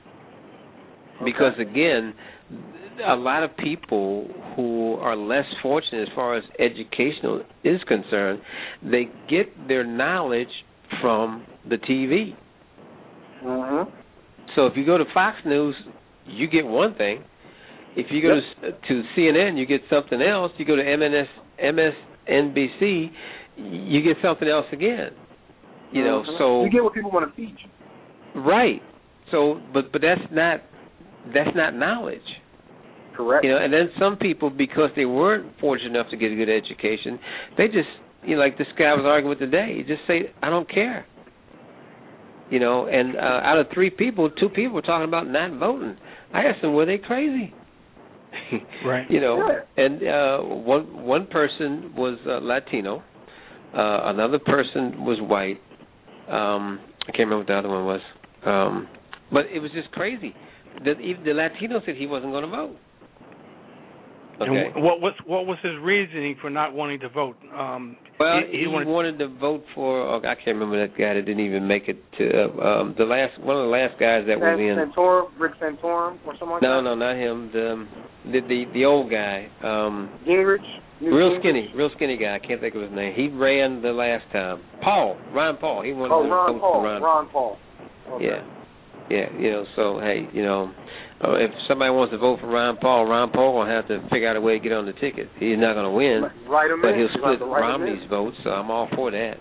[SPEAKER 5] Okay. Because, again, a lot of people who are less fortunate as far as educational is concerned, they get their knowledge from the T V.
[SPEAKER 4] Mm-hmm.
[SPEAKER 5] So if you go to Fox News, you get one thing. If you go yep. to, to C N N, you get something else. You go to M S N B C, you get something else again. You know,
[SPEAKER 4] mm-hmm.
[SPEAKER 5] so
[SPEAKER 4] you get what people want to feed you.
[SPEAKER 5] Right. So, but but that's not that's not knowledge.
[SPEAKER 4] Correct.
[SPEAKER 5] You know, and then some people, because they weren't fortunate enough to get a good education, they just, you know, like this guy was arguing with today, he just say, I don't care. You know, and uh, out of three people, two people were talking about not voting. I asked them, were they crazy?
[SPEAKER 2] Right.
[SPEAKER 5] You know,
[SPEAKER 4] yeah.
[SPEAKER 5] and uh, one one person was uh, Latino, uh, another person was white. Um, I can't remember what the other one was, um, but it was just crazy. The, even the Latino said he wasn't going to vote. Okay.
[SPEAKER 2] And what was what was his reasoning for not wanting to vote? Um,
[SPEAKER 5] well,
[SPEAKER 2] he,
[SPEAKER 5] he,
[SPEAKER 2] he wanted,
[SPEAKER 5] wanted to vote for. Oh, I can't remember that guy that didn't even make it to uh, um, the last one of the last guys that was in.
[SPEAKER 4] Santorum, Rick Santorum, or something like
[SPEAKER 5] no,
[SPEAKER 4] that.
[SPEAKER 5] No, no, not him. The the the, the old guy. Um,
[SPEAKER 4] Gingrich.
[SPEAKER 5] Real skinny, real skinny guy. I can't think of his name. He ran the last time. Paul, Ron Paul. He wanted
[SPEAKER 4] oh,
[SPEAKER 5] to
[SPEAKER 4] Ron
[SPEAKER 5] vote
[SPEAKER 4] Paul.
[SPEAKER 5] for Ron.
[SPEAKER 4] Ron Paul. Okay.
[SPEAKER 5] Yeah, yeah. You know, so hey, you know, uh, if somebody wants to vote for Ron Paul, Ron Paul will have to figure out a way to get on the ticket. He's not going to win,
[SPEAKER 4] right
[SPEAKER 5] but
[SPEAKER 4] in.
[SPEAKER 5] he'll split
[SPEAKER 4] right
[SPEAKER 5] Romney's votes. So I'm all for that.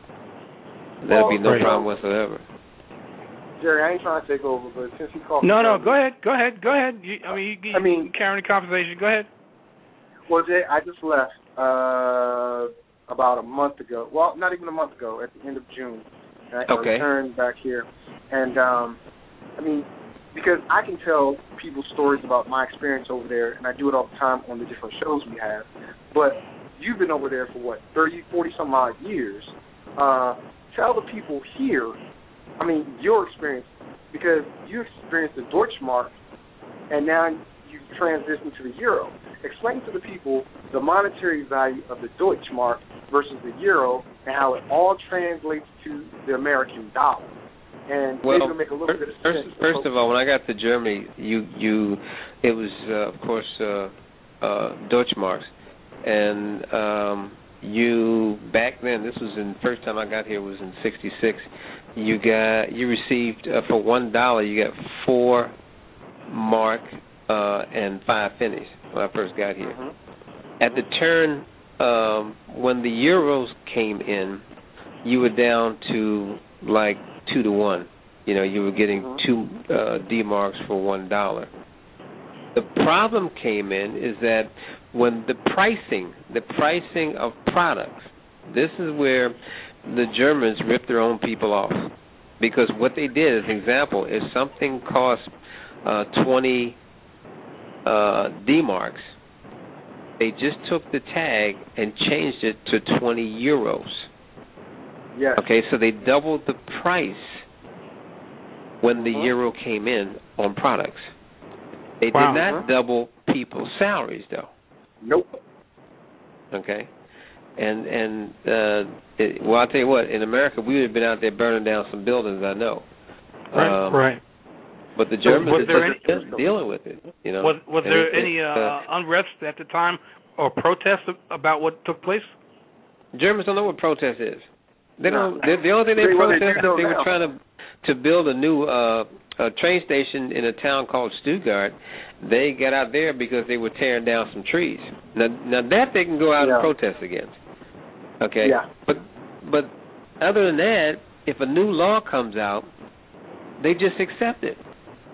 [SPEAKER 5] That'll
[SPEAKER 4] well,
[SPEAKER 5] be no
[SPEAKER 2] right.
[SPEAKER 5] problem whatsoever.
[SPEAKER 4] Jerry, I ain't trying to take over, but since you called
[SPEAKER 2] no,
[SPEAKER 4] me,
[SPEAKER 2] no, go ahead, go ahead, go ahead. You, I mean, you, you
[SPEAKER 4] I mean,
[SPEAKER 2] carrying the conversation. Go ahead.
[SPEAKER 4] Well, Jay, I just left uh, about a month ago. Well, not even a month ago, at the end of June. I,
[SPEAKER 5] okay.
[SPEAKER 4] I returned back here. And, um, I mean, because I can tell people stories about my experience over there, and I do it all the time on the different shows we have. But you've been over there for, what, thirty, forty-some odd years. Uh, tell the people here, I mean, your experience, because you experienced the Deutschmark, and now you've transitioned to the euro. Explain to the people the monetary value of the Deutschmark versus the euro and how it all translates to the American dollar. And
[SPEAKER 5] well,
[SPEAKER 4] maybe it'll make a little
[SPEAKER 5] first,
[SPEAKER 4] bit of
[SPEAKER 5] first,
[SPEAKER 4] sense.
[SPEAKER 5] First of all, when I got to Germany, you, you, it was, uh, of course, uh, uh, Deutschmarks. And um, you, back then, this was in, the first time I got here was in sixty-six, you got, you received, uh, for one dollar, you got four mark uh, and five pennies when I first got here.
[SPEAKER 4] Mm-hmm.
[SPEAKER 5] At the turn, um, when the euros came in, you were down to like two to one. You know, you were getting
[SPEAKER 4] mm-hmm.
[SPEAKER 5] two uh, D-marks for one dollar. The problem came in is that when the pricing, the pricing of products, this is where the Germans ripped their own people off. Because what they did, as an example, if something cost uh, twenty uh, D-marks, they just took the tag and changed it to twenty euros.
[SPEAKER 4] Yes.
[SPEAKER 5] Okay, so they doubled the price when the
[SPEAKER 4] uh-huh. euro
[SPEAKER 5] came in on products. They
[SPEAKER 2] wow.
[SPEAKER 5] did not double people's salaries, though.
[SPEAKER 4] Nope.
[SPEAKER 5] Okay, and and uh, it, well, I'll tell you what. In America, we would have been out there burning down some buildings. I know,
[SPEAKER 2] Right.
[SPEAKER 5] Um,
[SPEAKER 2] right.
[SPEAKER 5] But the Germans
[SPEAKER 2] was there
[SPEAKER 5] are
[SPEAKER 2] any,
[SPEAKER 5] just dealing with it. You know.
[SPEAKER 2] Was was
[SPEAKER 5] And
[SPEAKER 2] there
[SPEAKER 5] it,
[SPEAKER 2] any
[SPEAKER 5] it,
[SPEAKER 2] uh,
[SPEAKER 5] uh,
[SPEAKER 2] unrest at the time or protests about what took place?
[SPEAKER 5] Germans don't know what protest is. They
[SPEAKER 4] No.
[SPEAKER 5] don't. They, the only thing they,
[SPEAKER 4] They- well, they
[SPEAKER 5] protested,
[SPEAKER 4] do know
[SPEAKER 5] they were
[SPEAKER 4] now.
[SPEAKER 5] trying to to build a new uh, a train station in a town called Stuttgart. They got out there because they were tearing down some trees. Now, now that they can go out
[SPEAKER 4] Yeah.
[SPEAKER 5] and protest against. Okay.
[SPEAKER 4] Yeah.
[SPEAKER 5] But but other than that, if a new law comes out, they just accept it.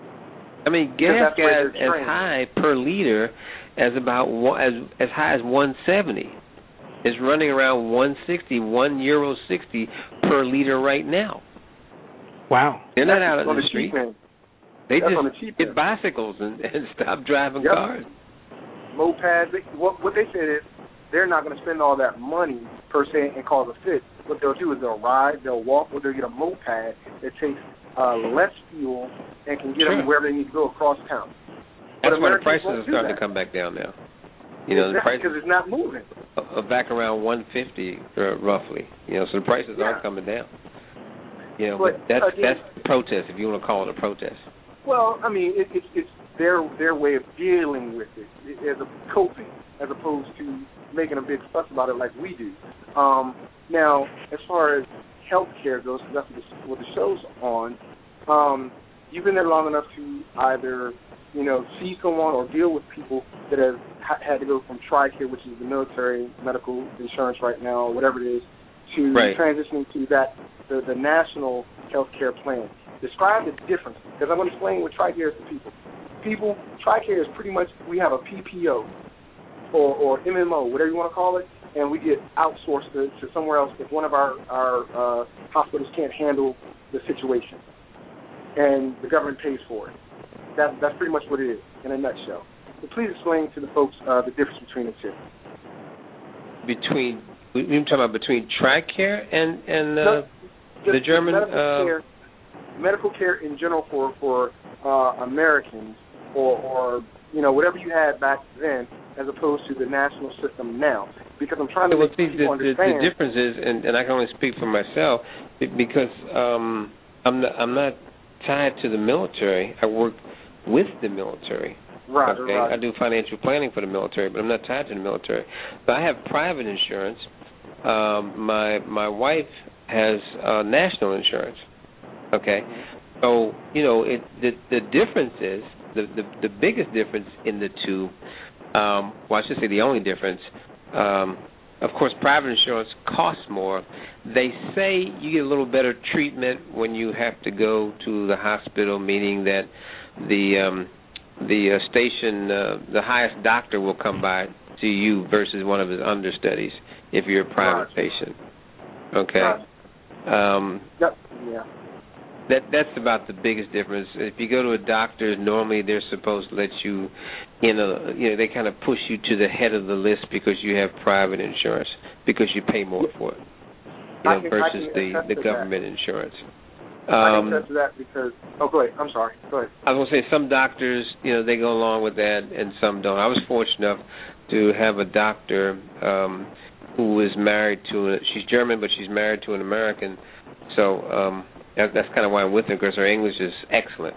[SPEAKER 5] I mean, gas
[SPEAKER 4] that's where
[SPEAKER 5] gas
[SPEAKER 4] they're
[SPEAKER 5] as
[SPEAKER 4] trained.
[SPEAKER 5] high per liter as about one, as as high as one seventy. It's running around one sixty, one euro sixty per liter right now.
[SPEAKER 2] Wow.
[SPEAKER 5] They're not
[SPEAKER 4] That's
[SPEAKER 5] out on
[SPEAKER 4] on
[SPEAKER 5] the
[SPEAKER 4] the
[SPEAKER 5] street.
[SPEAKER 4] cheap end.
[SPEAKER 5] They
[SPEAKER 4] That's
[SPEAKER 5] just
[SPEAKER 4] on the cheap
[SPEAKER 5] get
[SPEAKER 4] end.
[SPEAKER 5] bicycles and, and stop driving
[SPEAKER 4] Yep.
[SPEAKER 5] cars.
[SPEAKER 4] Mopeds. They, what, what they said is they're not going to spend all that money per se and cause a fit. What they'll do is they'll ride, they'll walk, or they'll get a moped that takes uh, less fuel and can get
[SPEAKER 5] Sure.
[SPEAKER 4] them wherever they need to go across town.
[SPEAKER 5] That's
[SPEAKER 4] But
[SPEAKER 5] why the
[SPEAKER 4] Americans
[SPEAKER 5] prices
[SPEAKER 4] won't
[SPEAKER 5] are
[SPEAKER 4] do
[SPEAKER 5] starting
[SPEAKER 4] that.
[SPEAKER 5] to come back down now. You know, the
[SPEAKER 4] Exactly,
[SPEAKER 5] prices
[SPEAKER 4] because it's not moving.
[SPEAKER 5] are back around one fifty uh, roughly. You know, so the prices
[SPEAKER 4] Yeah.
[SPEAKER 5] are coming down. You know,
[SPEAKER 4] But,
[SPEAKER 5] but that's
[SPEAKER 4] again-
[SPEAKER 5] that's the protest, if you want to call it a protest.
[SPEAKER 4] Well, I mean, it, it's it's their their way of dealing with it, it as a coping, as opposed to making a big fuss about it like we do. Um, now, as far as healthcare goes, because that's what the, what the show's on. Um, you've been there long enough to either, you know, see someone or deal with people that have ha- had to go from TRICARE, which is the military medical insurance right now, or whatever it is, to
[SPEAKER 5] Right.
[SPEAKER 4] transitioning to that the, the national health care plan. Describe the difference, because I'm going to explain what TRICARE is to people. People, TRICARE is pretty much, we have a P P O or, or M M O, whatever you want to call it, and we get outsourced to, to somewhere else if one of our, our uh, hospitals can't handle the situation. And the government pays for it. That, that's pretty much what it is in a nutshell. So please explain to the folks uh, the difference between the two.
[SPEAKER 5] Between, you're talking about between TRICARE and, and uh,
[SPEAKER 4] No,
[SPEAKER 5] the
[SPEAKER 4] just
[SPEAKER 5] German...
[SPEAKER 4] medical
[SPEAKER 5] uh,
[SPEAKER 4] care, medical care in general for for uh, Americans, or, or you know whatever you had back then, as opposed to the national system now. Because I'm trying to
[SPEAKER 5] well,
[SPEAKER 4] make
[SPEAKER 5] see,
[SPEAKER 4] people
[SPEAKER 5] the, the,
[SPEAKER 4] understand.
[SPEAKER 5] the difference is, and, and I can only speak for myself, be- because um, I'm not, I'm not tied to the military. I work with the military.
[SPEAKER 4] Right,
[SPEAKER 5] Okay,
[SPEAKER 4] right.
[SPEAKER 5] I do financial planning for the military, but I'm not tied to the military. But I have private insurance. Um, my my wife has uh, national insurance. Okay, so you know it. The the difference is the the, the biggest difference in the two. Um, well, I should say the only difference. Um, of course, private insurance costs more. They say you get a little better treatment when you have to go to the hospital, meaning that the um, the uh, station, uh, the highest doctor will come by to you versus one of his understudies if you're a private
[SPEAKER 4] Right.
[SPEAKER 5] patient. Okay.
[SPEAKER 4] Right.
[SPEAKER 5] Um,
[SPEAKER 4] Yep. Yeah.
[SPEAKER 5] that that's about the biggest difference. If you go to a doctor, normally they're supposed to let you in a, you know, they kind of push you to the head of the list because you have private insurance, because you pay more for it, you
[SPEAKER 4] I
[SPEAKER 5] know,
[SPEAKER 4] can- I
[SPEAKER 5] versus
[SPEAKER 4] can
[SPEAKER 5] the
[SPEAKER 4] attest
[SPEAKER 5] the
[SPEAKER 4] to
[SPEAKER 5] government insurance.
[SPEAKER 4] I can
[SPEAKER 5] Um,
[SPEAKER 4] attest to that because. Oh, go ahead. I'm sorry. Go ahead.
[SPEAKER 5] I was going to say some doctors, you know, they go along with that and some don't. I was fortunate enough to have a doctor um, who is married to, a, she's German, but she's married to an American. So um, that, that's kind of why I'm with her, because her English is excellent.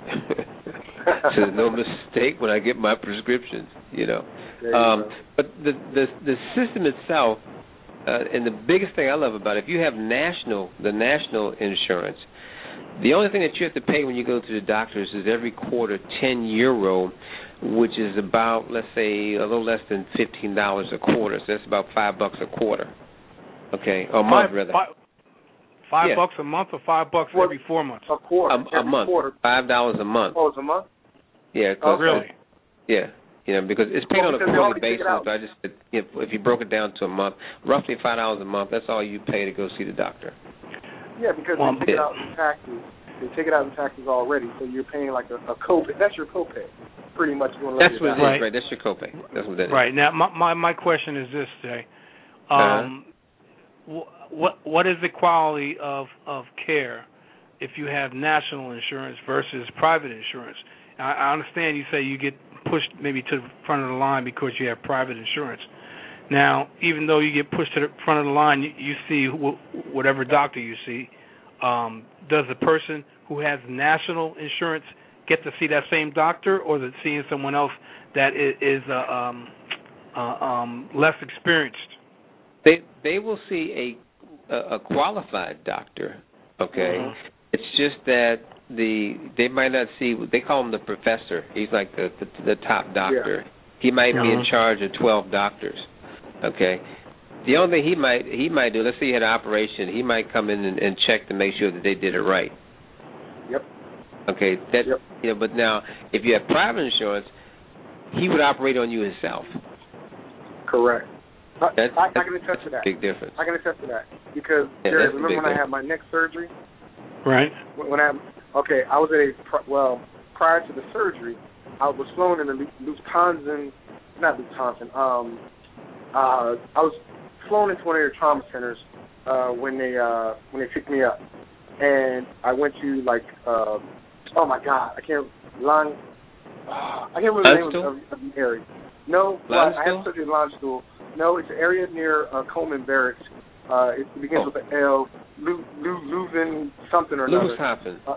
[SPEAKER 5] So there's no mistake when I get my prescriptions, you know.
[SPEAKER 4] There you
[SPEAKER 5] Um,
[SPEAKER 4] go.
[SPEAKER 5] but the, the, the system itself, uh, and the biggest thing I love about it, if you have national, the national insurance, the only thing that you have to pay when you go to the doctors is every quarter ten euro, which is about, let's say, a little less than fifteen dollars a quarter. So that's about five bucks a quarter. Okay, or a month
[SPEAKER 2] Five,
[SPEAKER 5] rather.
[SPEAKER 2] five, five
[SPEAKER 5] Yeah.
[SPEAKER 2] bucks a month or five bucks
[SPEAKER 4] Well,
[SPEAKER 2] every four months?
[SPEAKER 4] A quarter.
[SPEAKER 5] A, a
[SPEAKER 4] Every
[SPEAKER 5] month,
[SPEAKER 4] Quarter.
[SPEAKER 5] five dollars a month.
[SPEAKER 4] Oh, it's a month.
[SPEAKER 5] Yeah, 'cause,
[SPEAKER 4] Okay.
[SPEAKER 2] Really?
[SPEAKER 5] yeah, you know, because it's paid
[SPEAKER 4] Well,
[SPEAKER 5] on a
[SPEAKER 4] because they
[SPEAKER 5] quarterly
[SPEAKER 4] already take it
[SPEAKER 5] basis.
[SPEAKER 4] out.
[SPEAKER 5] So I just, if, if you broke it down to a month, roughly five dollars a month. That's all you pay to go see the doctor.
[SPEAKER 4] Yeah, because
[SPEAKER 2] Well,
[SPEAKER 4] they take it out in taxes. They take it out in taxes already, so you're paying like a, a copay. That's your copay, pretty much. Going
[SPEAKER 5] That's what it is,
[SPEAKER 2] Right.
[SPEAKER 5] right? That's your copay. That's what that is.
[SPEAKER 2] Right. Now, my, my my question is this, Jay. Um, wh- what what is the quality of of care if you have national insurance versus private insurance? I, I understand you say you get pushed maybe to the front of the line because you have private insurance. Now, even though you get pushed to the front of the line, you, you see wh- whatever doctor you see. um, does the person who has national insurance get to see that same doctor, or is it seeing someone else that is, is uh, um, uh, um, less experienced?
[SPEAKER 5] They they will see a a, a qualified doctor. Okay, mm-hmm. It's just that the they might not see. They call him the professor. He's like the the, the top doctor. Yeah. He might mm-hmm. be in charge of twelve doctors. Okay. The only thing he might he might do, let's say he had an operation, he might come in and, and check to make sure that they did it right.
[SPEAKER 4] Yep.
[SPEAKER 5] Okay. That
[SPEAKER 4] yep.
[SPEAKER 5] you know, but now if you have private insurance, he would operate on you himself.
[SPEAKER 4] Correct.
[SPEAKER 5] That's,
[SPEAKER 4] I, I,
[SPEAKER 5] that's
[SPEAKER 4] I can attest to that.
[SPEAKER 5] Big difference.
[SPEAKER 4] I can attest to that because
[SPEAKER 5] yeah,
[SPEAKER 4] Jerry, remember when difference. I had my neck surgery?
[SPEAKER 2] Right.
[SPEAKER 4] When I okay, I was at a well prior to the surgery, I was flown in the Lufthansa, not Lufthansa. Um, uh, I was flown into one of their trauma centers uh, when they uh, when they picked me up, and I went to like uh, oh my God, I can't Lon, uh, I can't remember the name of, of the area. No, well, I had surgery in Landstuhl. No, it's an area near uh, Coleman Barracks. Uh, it begins oh. with an L. Lu, Lu, Leuven something or another.
[SPEAKER 5] Lewishausen. Uh,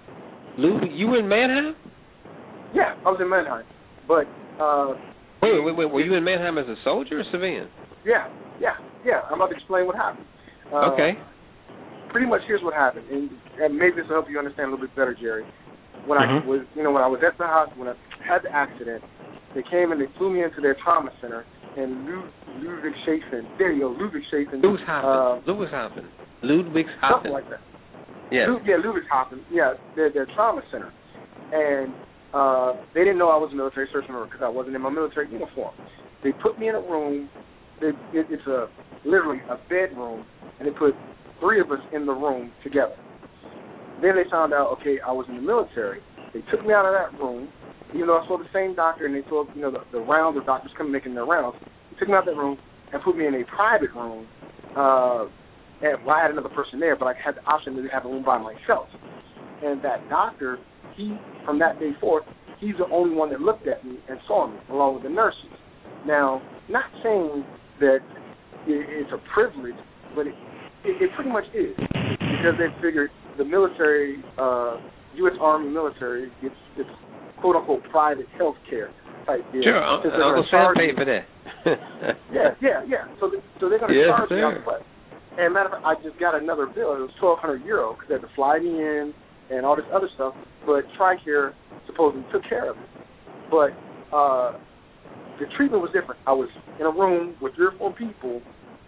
[SPEAKER 5] Lu, you were in Mannheim?
[SPEAKER 4] Yeah, I was in Mannheim. But uh,
[SPEAKER 5] wait, wait, wait. Were you in Mannheim as a soldier or civilian?
[SPEAKER 4] Yeah, yeah, yeah. I'm about to explain what happened. Uh,
[SPEAKER 5] okay.
[SPEAKER 4] Pretty much, here's what happened, and, and maybe this will help you understand a little bit better, Jerry. When
[SPEAKER 2] mm-hmm.
[SPEAKER 4] I was, you know, when I was at the hospital, when I had the accident, they came and they flew me into their trauma center. And Ludwigshafen, there you go, Ludwigshafen.
[SPEAKER 5] Ludwigshafen. Uh, Ludwigshafen. Ludwigshafen.
[SPEAKER 4] Something like that.
[SPEAKER 5] Yes.
[SPEAKER 4] Lud- yeah, Ludwigshafen. Yeah, their, their trauma center. And uh, they didn't know I was a military service member because I wasn't in my military uniform. They put me in a room. They, it, it's a literally a bedroom, and they put three of us in the room together. Then they found out, okay, I was in the military. They took me out of that room. Even though I saw the same doctor and they saw, you know, the, the rounds of doctors coming making their rounds, they took me out of that room and put me in a private room. Uh, and well, I had another person there, but I had the option to have a room by myself. And that doctor, he, from that day forth, he's the only one that looked at me and saw me, along with the nurses. Now, not saying that it, it's a privilege, but it, it, it pretty much is, because they figured the military, uh, U S Army military, it's, it's quote-unquote private health care type deal.
[SPEAKER 5] Sure, Uncle Sam paid for that.
[SPEAKER 4] yeah, yeah, yeah. So, they, so they're going to
[SPEAKER 5] yes,
[SPEAKER 4] charge
[SPEAKER 5] sir.
[SPEAKER 4] me on the play. And matter of fact, I just got another bill. It was twelve hundred euro because they had to fly me in and all this other stuff. But TRICARE supposedly took care of it. But uh, the treatment was different. I was in a room with three or four people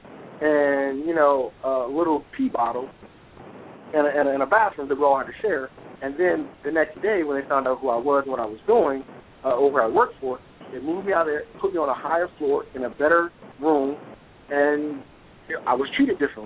[SPEAKER 4] and, you know, a little pee bottle and a, and a, and a bathroom that we all had to share. And then the next day, when they found out who I was and what I was doing, uh, or where I worked for, they moved me out there, put me on a higher floor in a better room, and I was treated differently.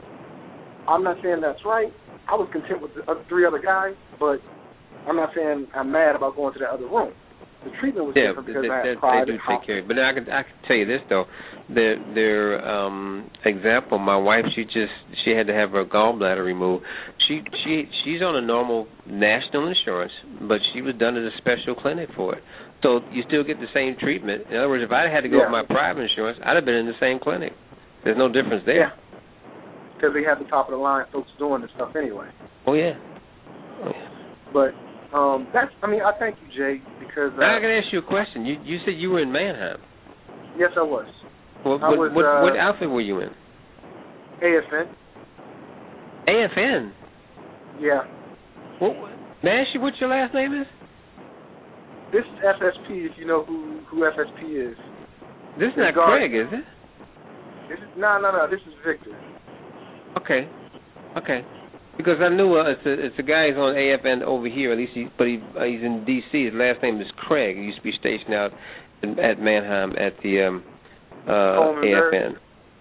[SPEAKER 4] I'm not saying that's right. I was content with the other three other guys, but I'm not saying I'm mad about going to that other room. The treatment was
[SPEAKER 5] yeah,
[SPEAKER 4] different because
[SPEAKER 5] they,
[SPEAKER 4] I had
[SPEAKER 5] they,
[SPEAKER 4] private
[SPEAKER 5] they do take care of it. But I can I can tell you this though, their their um, example. My wife, she just she had to have her gallbladder removed. She she she's on a normal national insurance, but she was done at a special clinic for it. So you still get the same treatment. In other words, if I had to go
[SPEAKER 4] yeah.
[SPEAKER 5] with my private insurance, I'd have been in the same clinic. There's no difference there.
[SPEAKER 4] Yeah, because they have the top of the line folks doing this stuff anyway.
[SPEAKER 5] Oh yeah. Oh, yeah.
[SPEAKER 4] But. Um, that's. I mean, I thank you, Jay, because uh,
[SPEAKER 5] now I can ask you a question. You you said you were in Mannheim.
[SPEAKER 4] Yes, I was.
[SPEAKER 5] Well,
[SPEAKER 4] I
[SPEAKER 5] what
[SPEAKER 4] was,
[SPEAKER 5] what,
[SPEAKER 4] uh,
[SPEAKER 5] what outfit were you in?
[SPEAKER 4] A F N.
[SPEAKER 5] A F N.
[SPEAKER 4] Yeah.
[SPEAKER 5] Well, may I ask you what your last name is?
[SPEAKER 4] This is F S P. If you know who who F S P is.
[SPEAKER 5] This is not
[SPEAKER 4] Guard.
[SPEAKER 5] Craig, is it?
[SPEAKER 4] This is no, no, no. This is Victor.
[SPEAKER 5] Okay. Okay. Because I knew uh, it's a it's a guy who's on A F N over here, at least, he, but he uh, he's in D C. His last name is Craig. He used to be stationed out in, at Mannheim at the um, uh, A F N.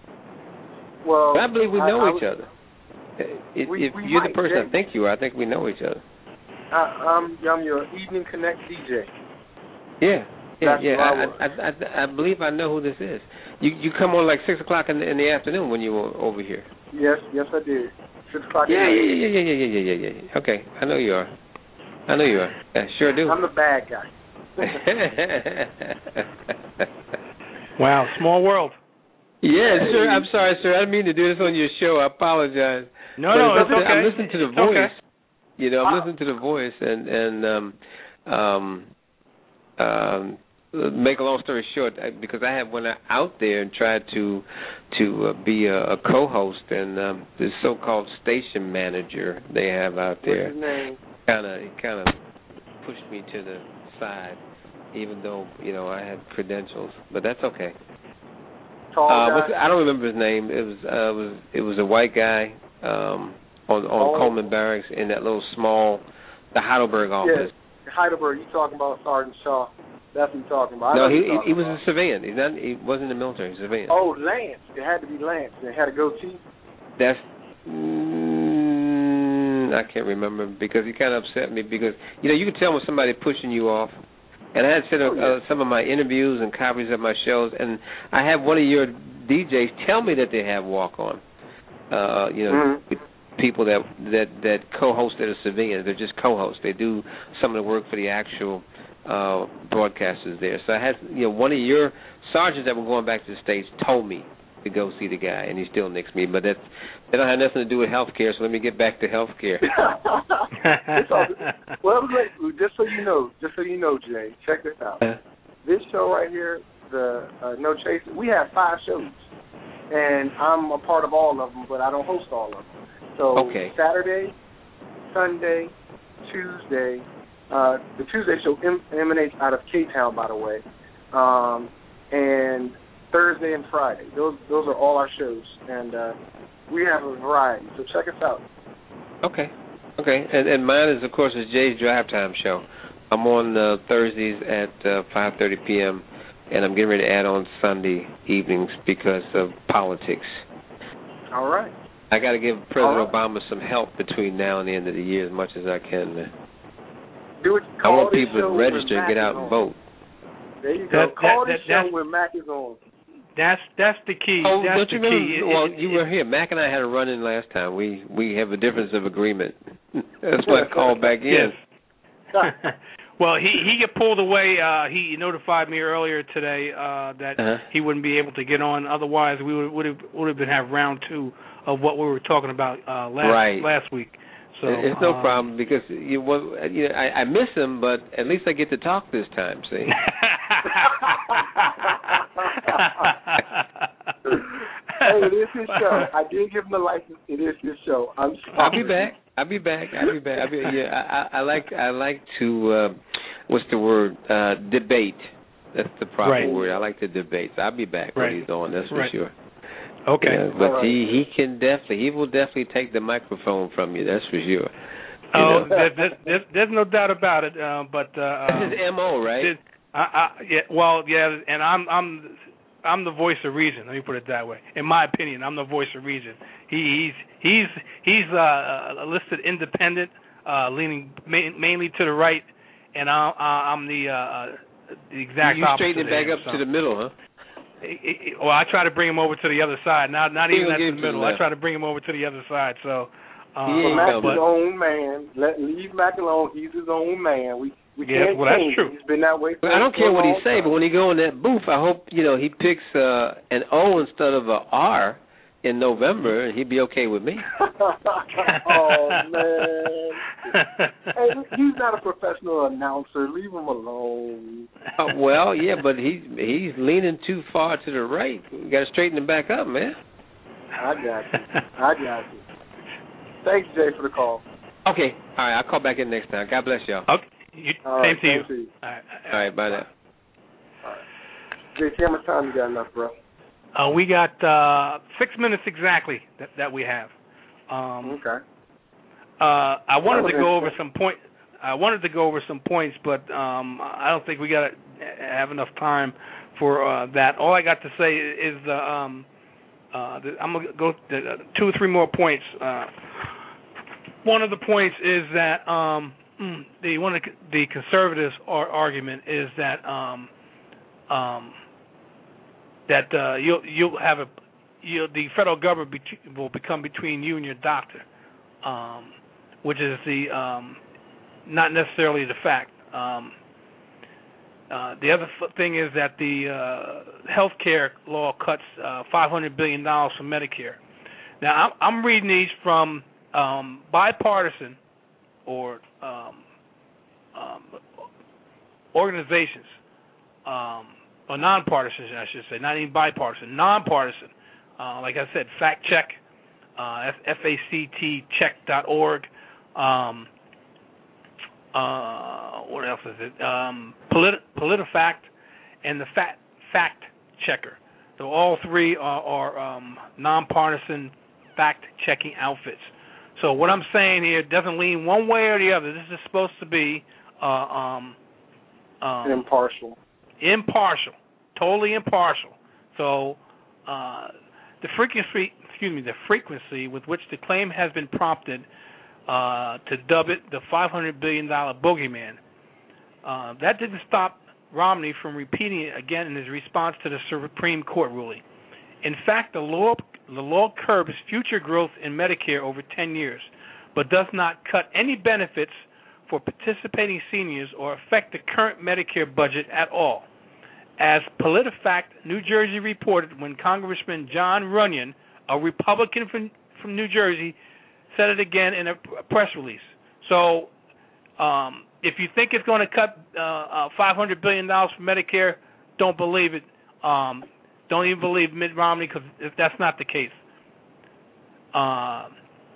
[SPEAKER 4] Well,
[SPEAKER 5] but I believe we know
[SPEAKER 4] I, I
[SPEAKER 5] each
[SPEAKER 4] was,
[SPEAKER 5] other. If,
[SPEAKER 4] we,
[SPEAKER 5] if
[SPEAKER 4] we
[SPEAKER 5] you're
[SPEAKER 4] might,
[SPEAKER 5] the person
[SPEAKER 4] Jay.
[SPEAKER 5] I think you are, I think we know each other.
[SPEAKER 4] I, I'm I'm your Evening Connect D J.
[SPEAKER 5] Yeah, yeah,
[SPEAKER 4] That's
[SPEAKER 5] yeah.
[SPEAKER 4] I,
[SPEAKER 5] I, I, I I believe I know who this is. You you come on like six o'clock in the, in the afternoon when you were over here.
[SPEAKER 4] Yes, yes, I did. Six o'clock.
[SPEAKER 5] Yeah, yeah, yeah, yeah, yeah, yeah, yeah, yeah, yeah. Okay, I know you are. I know you are. I sure do.
[SPEAKER 4] I'm the bad guy.
[SPEAKER 2] Wow, small world.
[SPEAKER 5] Yeah, hey. Sir. I'm sorry, sir. I didn't mean to do this on your show. I apologize.
[SPEAKER 2] No, but no, it's okay.
[SPEAKER 5] I'm listening to the
[SPEAKER 2] it's
[SPEAKER 5] voice.
[SPEAKER 2] Okay.
[SPEAKER 5] You know, I'm wow. listening to the voice, and and um, um, um, make a long story short, because I have went out there and tried to to uh, be a, a co-host, and um, this so-called station manager they have out there kind of kind of pushed me to the side, even though you know I had credentials, but that's okay. Uh, what's, I don't remember his name. It was uh, it was it was a white guy um, on on oh. Coleman Barracks in that little small the Heidelberg office.
[SPEAKER 4] Yes, Heidelberg. You talking about Sergeant Shaw? That's what you're talking about. I
[SPEAKER 5] no, he
[SPEAKER 4] he,
[SPEAKER 5] he was
[SPEAKER 4] about.
[SPEAKER 5] a civilian. He's not. He wasn't in the military. He's a civilian.
[SPEAKER 4] Oh, Lance. It had to be Lance. It had a goatee.
[SPEAKER 5] That's. Mm, I can't remember because he kind of upset me because you know you can tell when somebody pushing you off. And I had set up uh, some of my interviews and copies of my shows, and I have one of your D Js tell me that they have walk-on. Uh, you know,
[SPEAKER 4] mm-hmm.
[SPEAKER 5] people that that that co-host that are civilians. They're just co-hosts. They do some of the work for the actual uh, broadcasters there. So I had, you know, one of your sergeants that were going back to the States told me to go see the guy, and he still nicks me. But that that don't have nothing to do with health care, so let me get back to health care.
[SPEAKER 4] Well, just so you know, just so you know, Jay, check this out. Uh, this show right here, the uh, No Chase, we have five shows, and I'm a part of all of them, but I don't host all of them. So
[SPEAKER 5] okay.
[SPEAKER 4] Saturday, Sunday, Tuesday, uh, the Tuesday show em- emanates out of K-Town, by the way, um, and Thursday and Friday. Those those are all our shows, and uh, we have a variety. So check us out.
[SPEAKER 5] Okay, okay, and and mine is of course is Jay's Drive Time show. I'm on uh, Thursdays at uh, five thirty p.m. and I'm getting ready to add on Sunday evenings because of politics.
[SPEAKER 4] All right.
[SPEAKER 5] I got to give President
[SPEAKER 4] right.
[SPEAKER 5] Obama some help between now and the end of the year as much as I can. Man.
[SPEAKER 4] Do it.
[SPEAKER 5] I want people to register and get out and vote.
[SPEAKER 4] There you go.
[SPEAKER 2] That,
[SPEAKER 4] Call
[SPEAKER 2] that,
[SPEAKER 4] this
[SPEAKER 2] that,
[SPEAKER 4] show when Mac is on.
[SPEAKER 2] That's that's the key.
[SPEAKER 5] Oh,
[SPEAKER 2] that's
[SPEAKER 5] don't
[SPEAKER 2] the
[SPEAKER 5] you remember?
[SPEAKER 2] key.
[SPEAKER 5] Well,
[SPEAKER 2] it, it,
[SPEAKER 5] you were here. Mac and I had a run-in last time. We we have a difference of agreement. That's why I called back in.
[SPEAKER 2] Yes. Well, he he get pulled away. Uh, he notified me earlier today uh, that
[SPEAKER 5] uh-huh.
[SPEAKER 2] he wouldn't be able to get on. Otherwise, we would would have would have been have round two of what we were talking about uh, last
[SPEAKER 5] right.
[SPEAKER 2] last week. So
[SPEAKER 5] it's no
[SPEAKER 2] um,
[SPEAKER 5] problem because you well, you know I, I miss him, but at least I get to talk this time. See.
[SPEAKER 4] Hey, it is his show. I did give him the license. It is his show. I'm sorry.
[SPEAKER 5] I'll be back. I'll be back. I'll be back. I'll be, yeah, I, I, I like I like to uh, what's the word? Uh, debate. That's the proper
[SPEAKER 2] right.
[SPEAKER 5] word. I like to debate. So I'll be back
[SPEAKER 2] right.
[SPEAKER 5] when he's on. That's for
[SPEAKER 2] right.
[SPEAKER 5] sure.
[SPEAKER 2] Okay.
[SPEAKER 5] Yeah, but
[SPEAKER 4] right.
[SPEAKER 5] he he can definitely he will definitely take the microphone from you. That's for sure.
[SPEAKER 2] Oh, there, there, there's, there's no doubt about it. Uh, but uh,
[SPEAKER 5] that's his M O, right?
[SPEAKER 2] Did, I, I, yeah. Well, yeah, and I'm I'm. I'm the voice of reason. Let me put it that way. In my opinion, I'm the voice of reason. He, he's he's he's uh, a listed independent, uh, leaning ma- mainly to the right, and I'm, I'm the uh, the exact
[SPEAKER 5] you
[SPEAKER 2] opposite.
[SPEAKER 5] You straighten it back
[SPEAKER 2] him,
[SPEAKER 5] up
[SPEAKER 2] so.
[SPEAKER 5] to the middle, huh?
[SPEAKER 2] It, it, well, I try to bring him over to the other side. Not not even at the middle.
[SPEAKER 5] The
[SPEAKER 2] I try to bring him over to the other side. So. Um,
[SPEAKER 5] he ain't
[SPEAKER 4] Mac's
[SPEAKER 5] but,
[SPEAKER 4] his own man. Let leave Mac alone. He's his own man. We we
[SPEAKER 2] yes,
[SPEAKER 4] can't
[SPEAKER 2] well, that's
[SPEAKER 4] change.
[SPEAKER 2] true.
[SPEAKER 4] He's been that way. For
[SPEAKER 5] I don't care what he say,
[SPEAKER 4] time.
[SPEAKER 5] but when he go in that booth, I hope you know he picks uh, an O instead of a R in November, and he'd be okay with me.
[SPEAKER 4] Oh man! Hey, he's not a professional announcer. Leave him alone.
[SPEAKER 5] Uh, well, yeah, but he's he's leaning too far to the right. You got to straighten him back up, man.
[SPEAKER 4] I got you. I got you. Thanks, Jay, for the call.
[SPEAKER 5] Okay. All right. I'll call back in next time. God bless y'all.
[SPEAKER 2] Okay. You,
[SPEAKER 4] All
[SPEAKER 2] same
[SPEAKER 4] right,
[SPEAKER 2] to you.
[SPEAKER 4] to you.
[SPEAKER 2] All right.
[SPEAKER 5] All right. Bye now.
[SPEAKER 4] All right. Jay, how much time you got left, bro?
[SPEAKER 2] Uh, we got uh, six minutes exactly that, that we have. Um,
[SPEAKER 4] okay.
[SPEAKER 2] Uh, I wanted to go over some point. I wanted to go over some points, but um, I don't think we got to have enough time for uh, that. All I got to say is the. Um, Uh, I'm going to go to two or three more points. Uh, one of the points is that um, the one of the conservatives' ar- argument is that um, um, that uh, you'll you'll have a you'll, the federal government be- will become between you and your doctor, um, which is the um, not necessarily the fact. Um, Uh, the other f- thing is that the uh, health care law cuts uh, five hundred billion dollars from Medicare. Now, I'm, I'm reading these from um, bipartisan or um, um, organizations, um, or nonpartisan, I should say, not even bipartisan, nonpartisan. Uh, like I said, Fact Check, uh, F A C T check dot org. Um, uh, what else is it? Um, Polit- PolitiFact and the Fact Fact Checker. So all three are, are um, nonpartisan fact-checking outfits. So what I'm saying here doesn't lean one way or the other. This is supposed to be uh, um, um,
[SPEAKER 4] impartial.
[SPEAKER 2] Impartial, totally impartial. So uh, the frequency, excuse me, the frequency with which the claim has been prompted uh, to dub it the five hundred billion dollars bogeyman. Uh, that didn't stop Romney from repeating it again in his response to the Supreme Court ruling. In fact, the law the law curbs future growth in Medicare over ten years, but does not cut any benefits for participating seniors or affect the current Medicare budget at all. As PolitiFact New Jersey reported when Congressman John Runyon, a Republican from, from New Jersey, said it again in a press release. So um, if you think it's going to cut uh, uh, five hundred billion dollars from Medicare, don't believe it. Um, don't even believe Mitt Romney, because if that's not the case. Uh,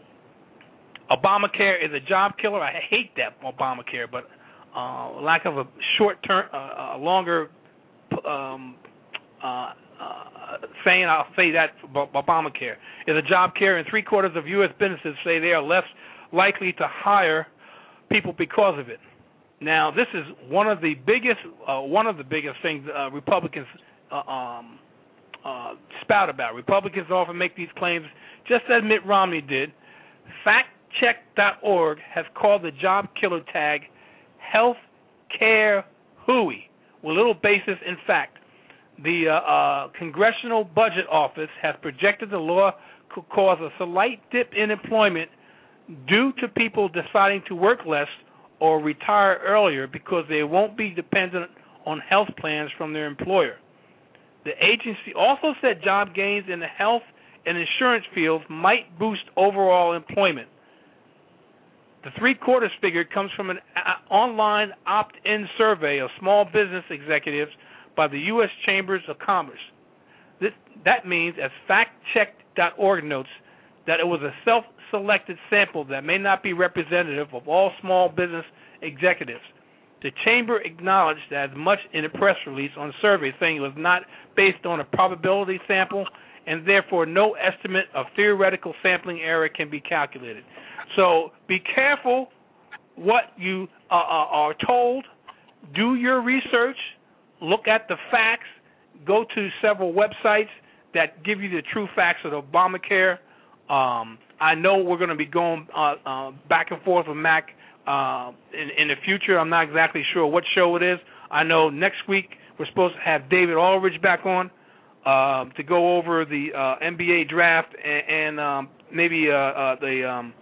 [SPEAKER 2] Obamacare is a job killer. I hate that Obamacare, but uh, lack of a short term, uh, a longer um, uh, uh, saying, I'll say that Obamacare is a job killer, and three quarters of U S businesses say they are less likely to hire people because of it. Now, this is one of the biggest, uh, one of the biggest things uh, Republicans uh, um, uh, spout about. Republicans often make these claims, just as Mitt Romney did. Fact Check dot org has called the job killer tag health care hooey, with little basis in fact. The uh, uh, Congressional Budget Office has projected the law could cause a slight dip in employment due to people deciding to work less or retire earlier because they won't be dependent on health plans from their employer. The agency also said job gains in the health and insurance fields might boost overall employment. The three-quarters figure comes from an online opt-in survey of small business executives by the U S Chambers of Commerce. This, that means, as Fact Check dot org notes, that it was a self-selected sample that may not be representative of all small business executives. The Chamber acknowledged as much in a press release on the survey, saying it was not based on a probability sample, and therefore no estimate of theoretical sampling error can be calculated. So be careful what you uh, are told. Do your research. Look at the facts. Go to several websites that give you the true facts of Obamacare. Um, I know we're going to be going uh, uh, back and forth with Mac uh, in, in the future. I'm not exactly sure what show it is. I know next week we're supposed to have David Aldridge back on uh, to go over the uh, N B A draft and, and um, maybe uh, uh, the um,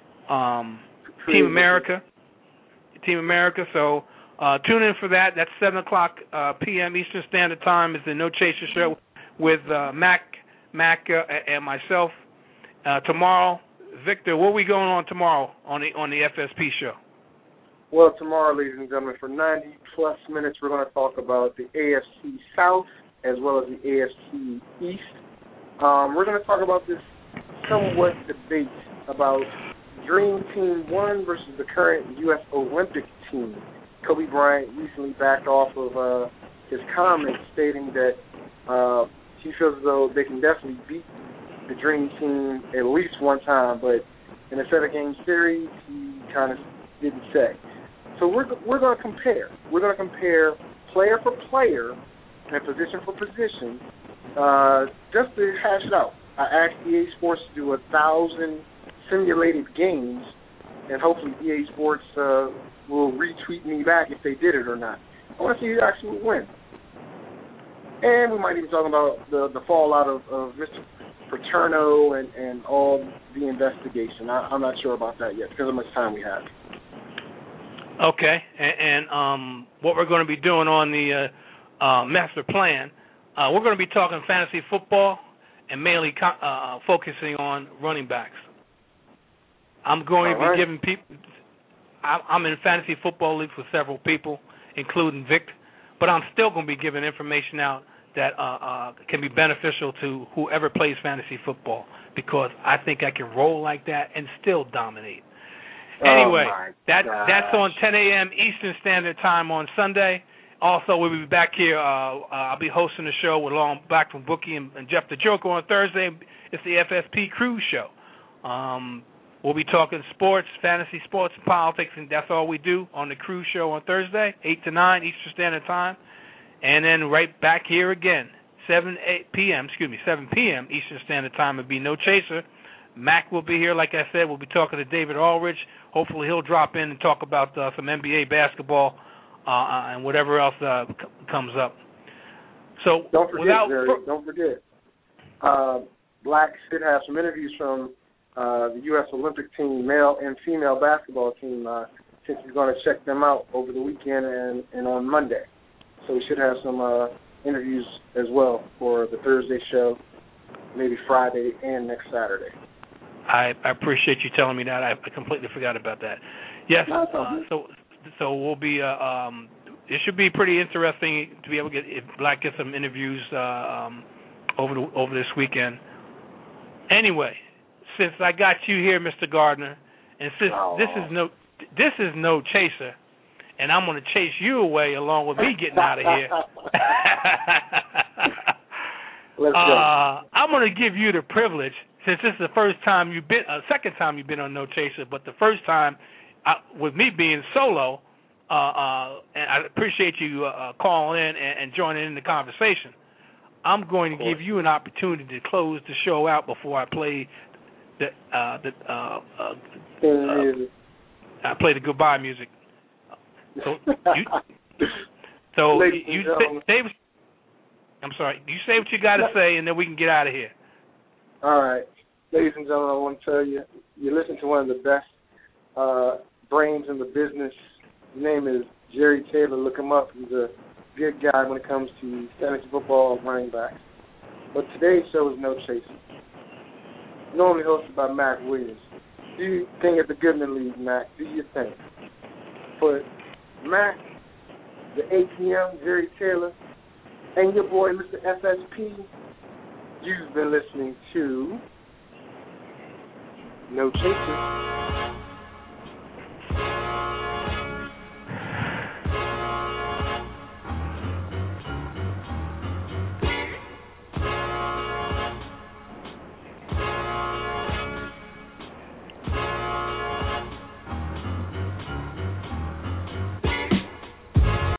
[SPEAKER 2] um, Team America. Team America. So uh, tune in for that. That's seven o'clock uh, p m. Eastern Standard Time is the No Chaser Show with uh, Mac, Mac uh, and myself. Uh, tomorrow, Victor, what are we going on tomorrow on the on the F S P show?
[SPEAKER 4] Well, tomorrow, ladies and gentlemen, for ninety plus minutes, we're going to talk about the A F C South as well as the A F C East. Um, we're going to talk about this somewhat debate about Dream Team One versus the current U S Olympic team. Kobe Bryant recently backed off of uh, his comments stating that uh, he feels as though they can definitely beat the Dream Team at least one time, but in a seven-game series, he kind of didn't say. So we're we're going to compare. We're going to compare player for player and position for position, uh, just to hash it out. I asked E A Sports to do a thousand simulated games, and hopefully E A Sports uh, will retweet me back if they did it or not. I want to see who actually will win. And we might even talk about the, the fallout of, of Mister Paterno and, and all the investigation. I, I'm not sure about that yet because of how much time we have.
[SPEAKER 2] Okay, and, and um, what we're going to be doing on the uh, uh, master plan, uh, we're going to be talking fantasy football and mainly co- uh, focusing on running backs. I'm going All to be right. giving people. I'm in fantasy football leagues with several people, including Vic, but I'm still going to be giving information out that uh, uh, can be beneficial to whoever plays fantasy football, because I think I can roll like that and still dominate. Anyway,
[SPEAKER 4] oh
[SPEAKER 2] that that's on ten a.m. Eastern Standard Time on Sunday. Also, we'll be back here. Uh, uh, I'll be hosting the show with along back from Bookie and, and Jeff the Joker on Thursday. It's the F S P Cruise Show. Um, we'll be talking sports, fantasy sports, and politics, and that's all we do on the Cruise Show on Thursday, eight to nine Eastern Standard Time. And then right back here again, seven p.m., excuse me, seven p.m. Eastern Standard Time. It'll be No Chaser. Mac will be here, like I said. We'll be talking to David Aldridge. Hopefully he'll drop in and talk about uh, some N B A basketball uh, and whatever else uh, c- comes up. So
[SPEAKER 4] don't forget,
[SPEAKER 2] without
[SPEAKER 4] Jerry,
[SPEAKER 2] fr-
[SPEAKER 4] don't forget, uh, Black should have some interviews from uh, the U S Olympic team, male and female basketball team, uh, since he's going to check them out over the weekend and, and on Monday. So we should have some uh, interviews as well for the Thursday show, maybe Friday and next Saturday.
[SPEAKER 2] I, I appreciate you telling me that. I, I completely forgot about that. Yes, uh, so so we'll be. Uh, um, it should be pretty interesting to be able to get if Black gets some interviews uh, um, over the, over this weekend. Anyway, since I got you here, Mister Gardner, and since
[SPEAKER 4] oh.
[SPEAKER 2] this is no this is no chaser, and I'm going to chase you away along with me getting out of here.
[SPEAKER 4] Let's go.
[SPEAKER 2] Uh, I'm going to give you the privilege, since this is the first time you've been, uh, second time you've been on No Chaser, but the first time uh, with me being solo, uh, uh, and I appreciate you uh, calling in and, and joining in the conversation. I'm going to give you an opportunity to close the show out before I play the uh, the uh, uh, uh, I play the goodbye music. So you, so you, you say, say, I'm sorry. You say what you got to say, and then we can get out of here.
[SPEAKER 4] All right. Ladies and gentlemen, I want to tell you, you listen to one of the best uh, brains in the business. His name is Jerry Taylor. Look him up. He's a good guy when it comes to fantasy football and running backs. But today's show is No Chasing. Normally hosted by Mac Williams. Do you think it's a Goodman League, Mac? Do you think? But Mac, the A T M, Jerry Taylor, and your boy, Mister F S P, you've been listening to No Chaser.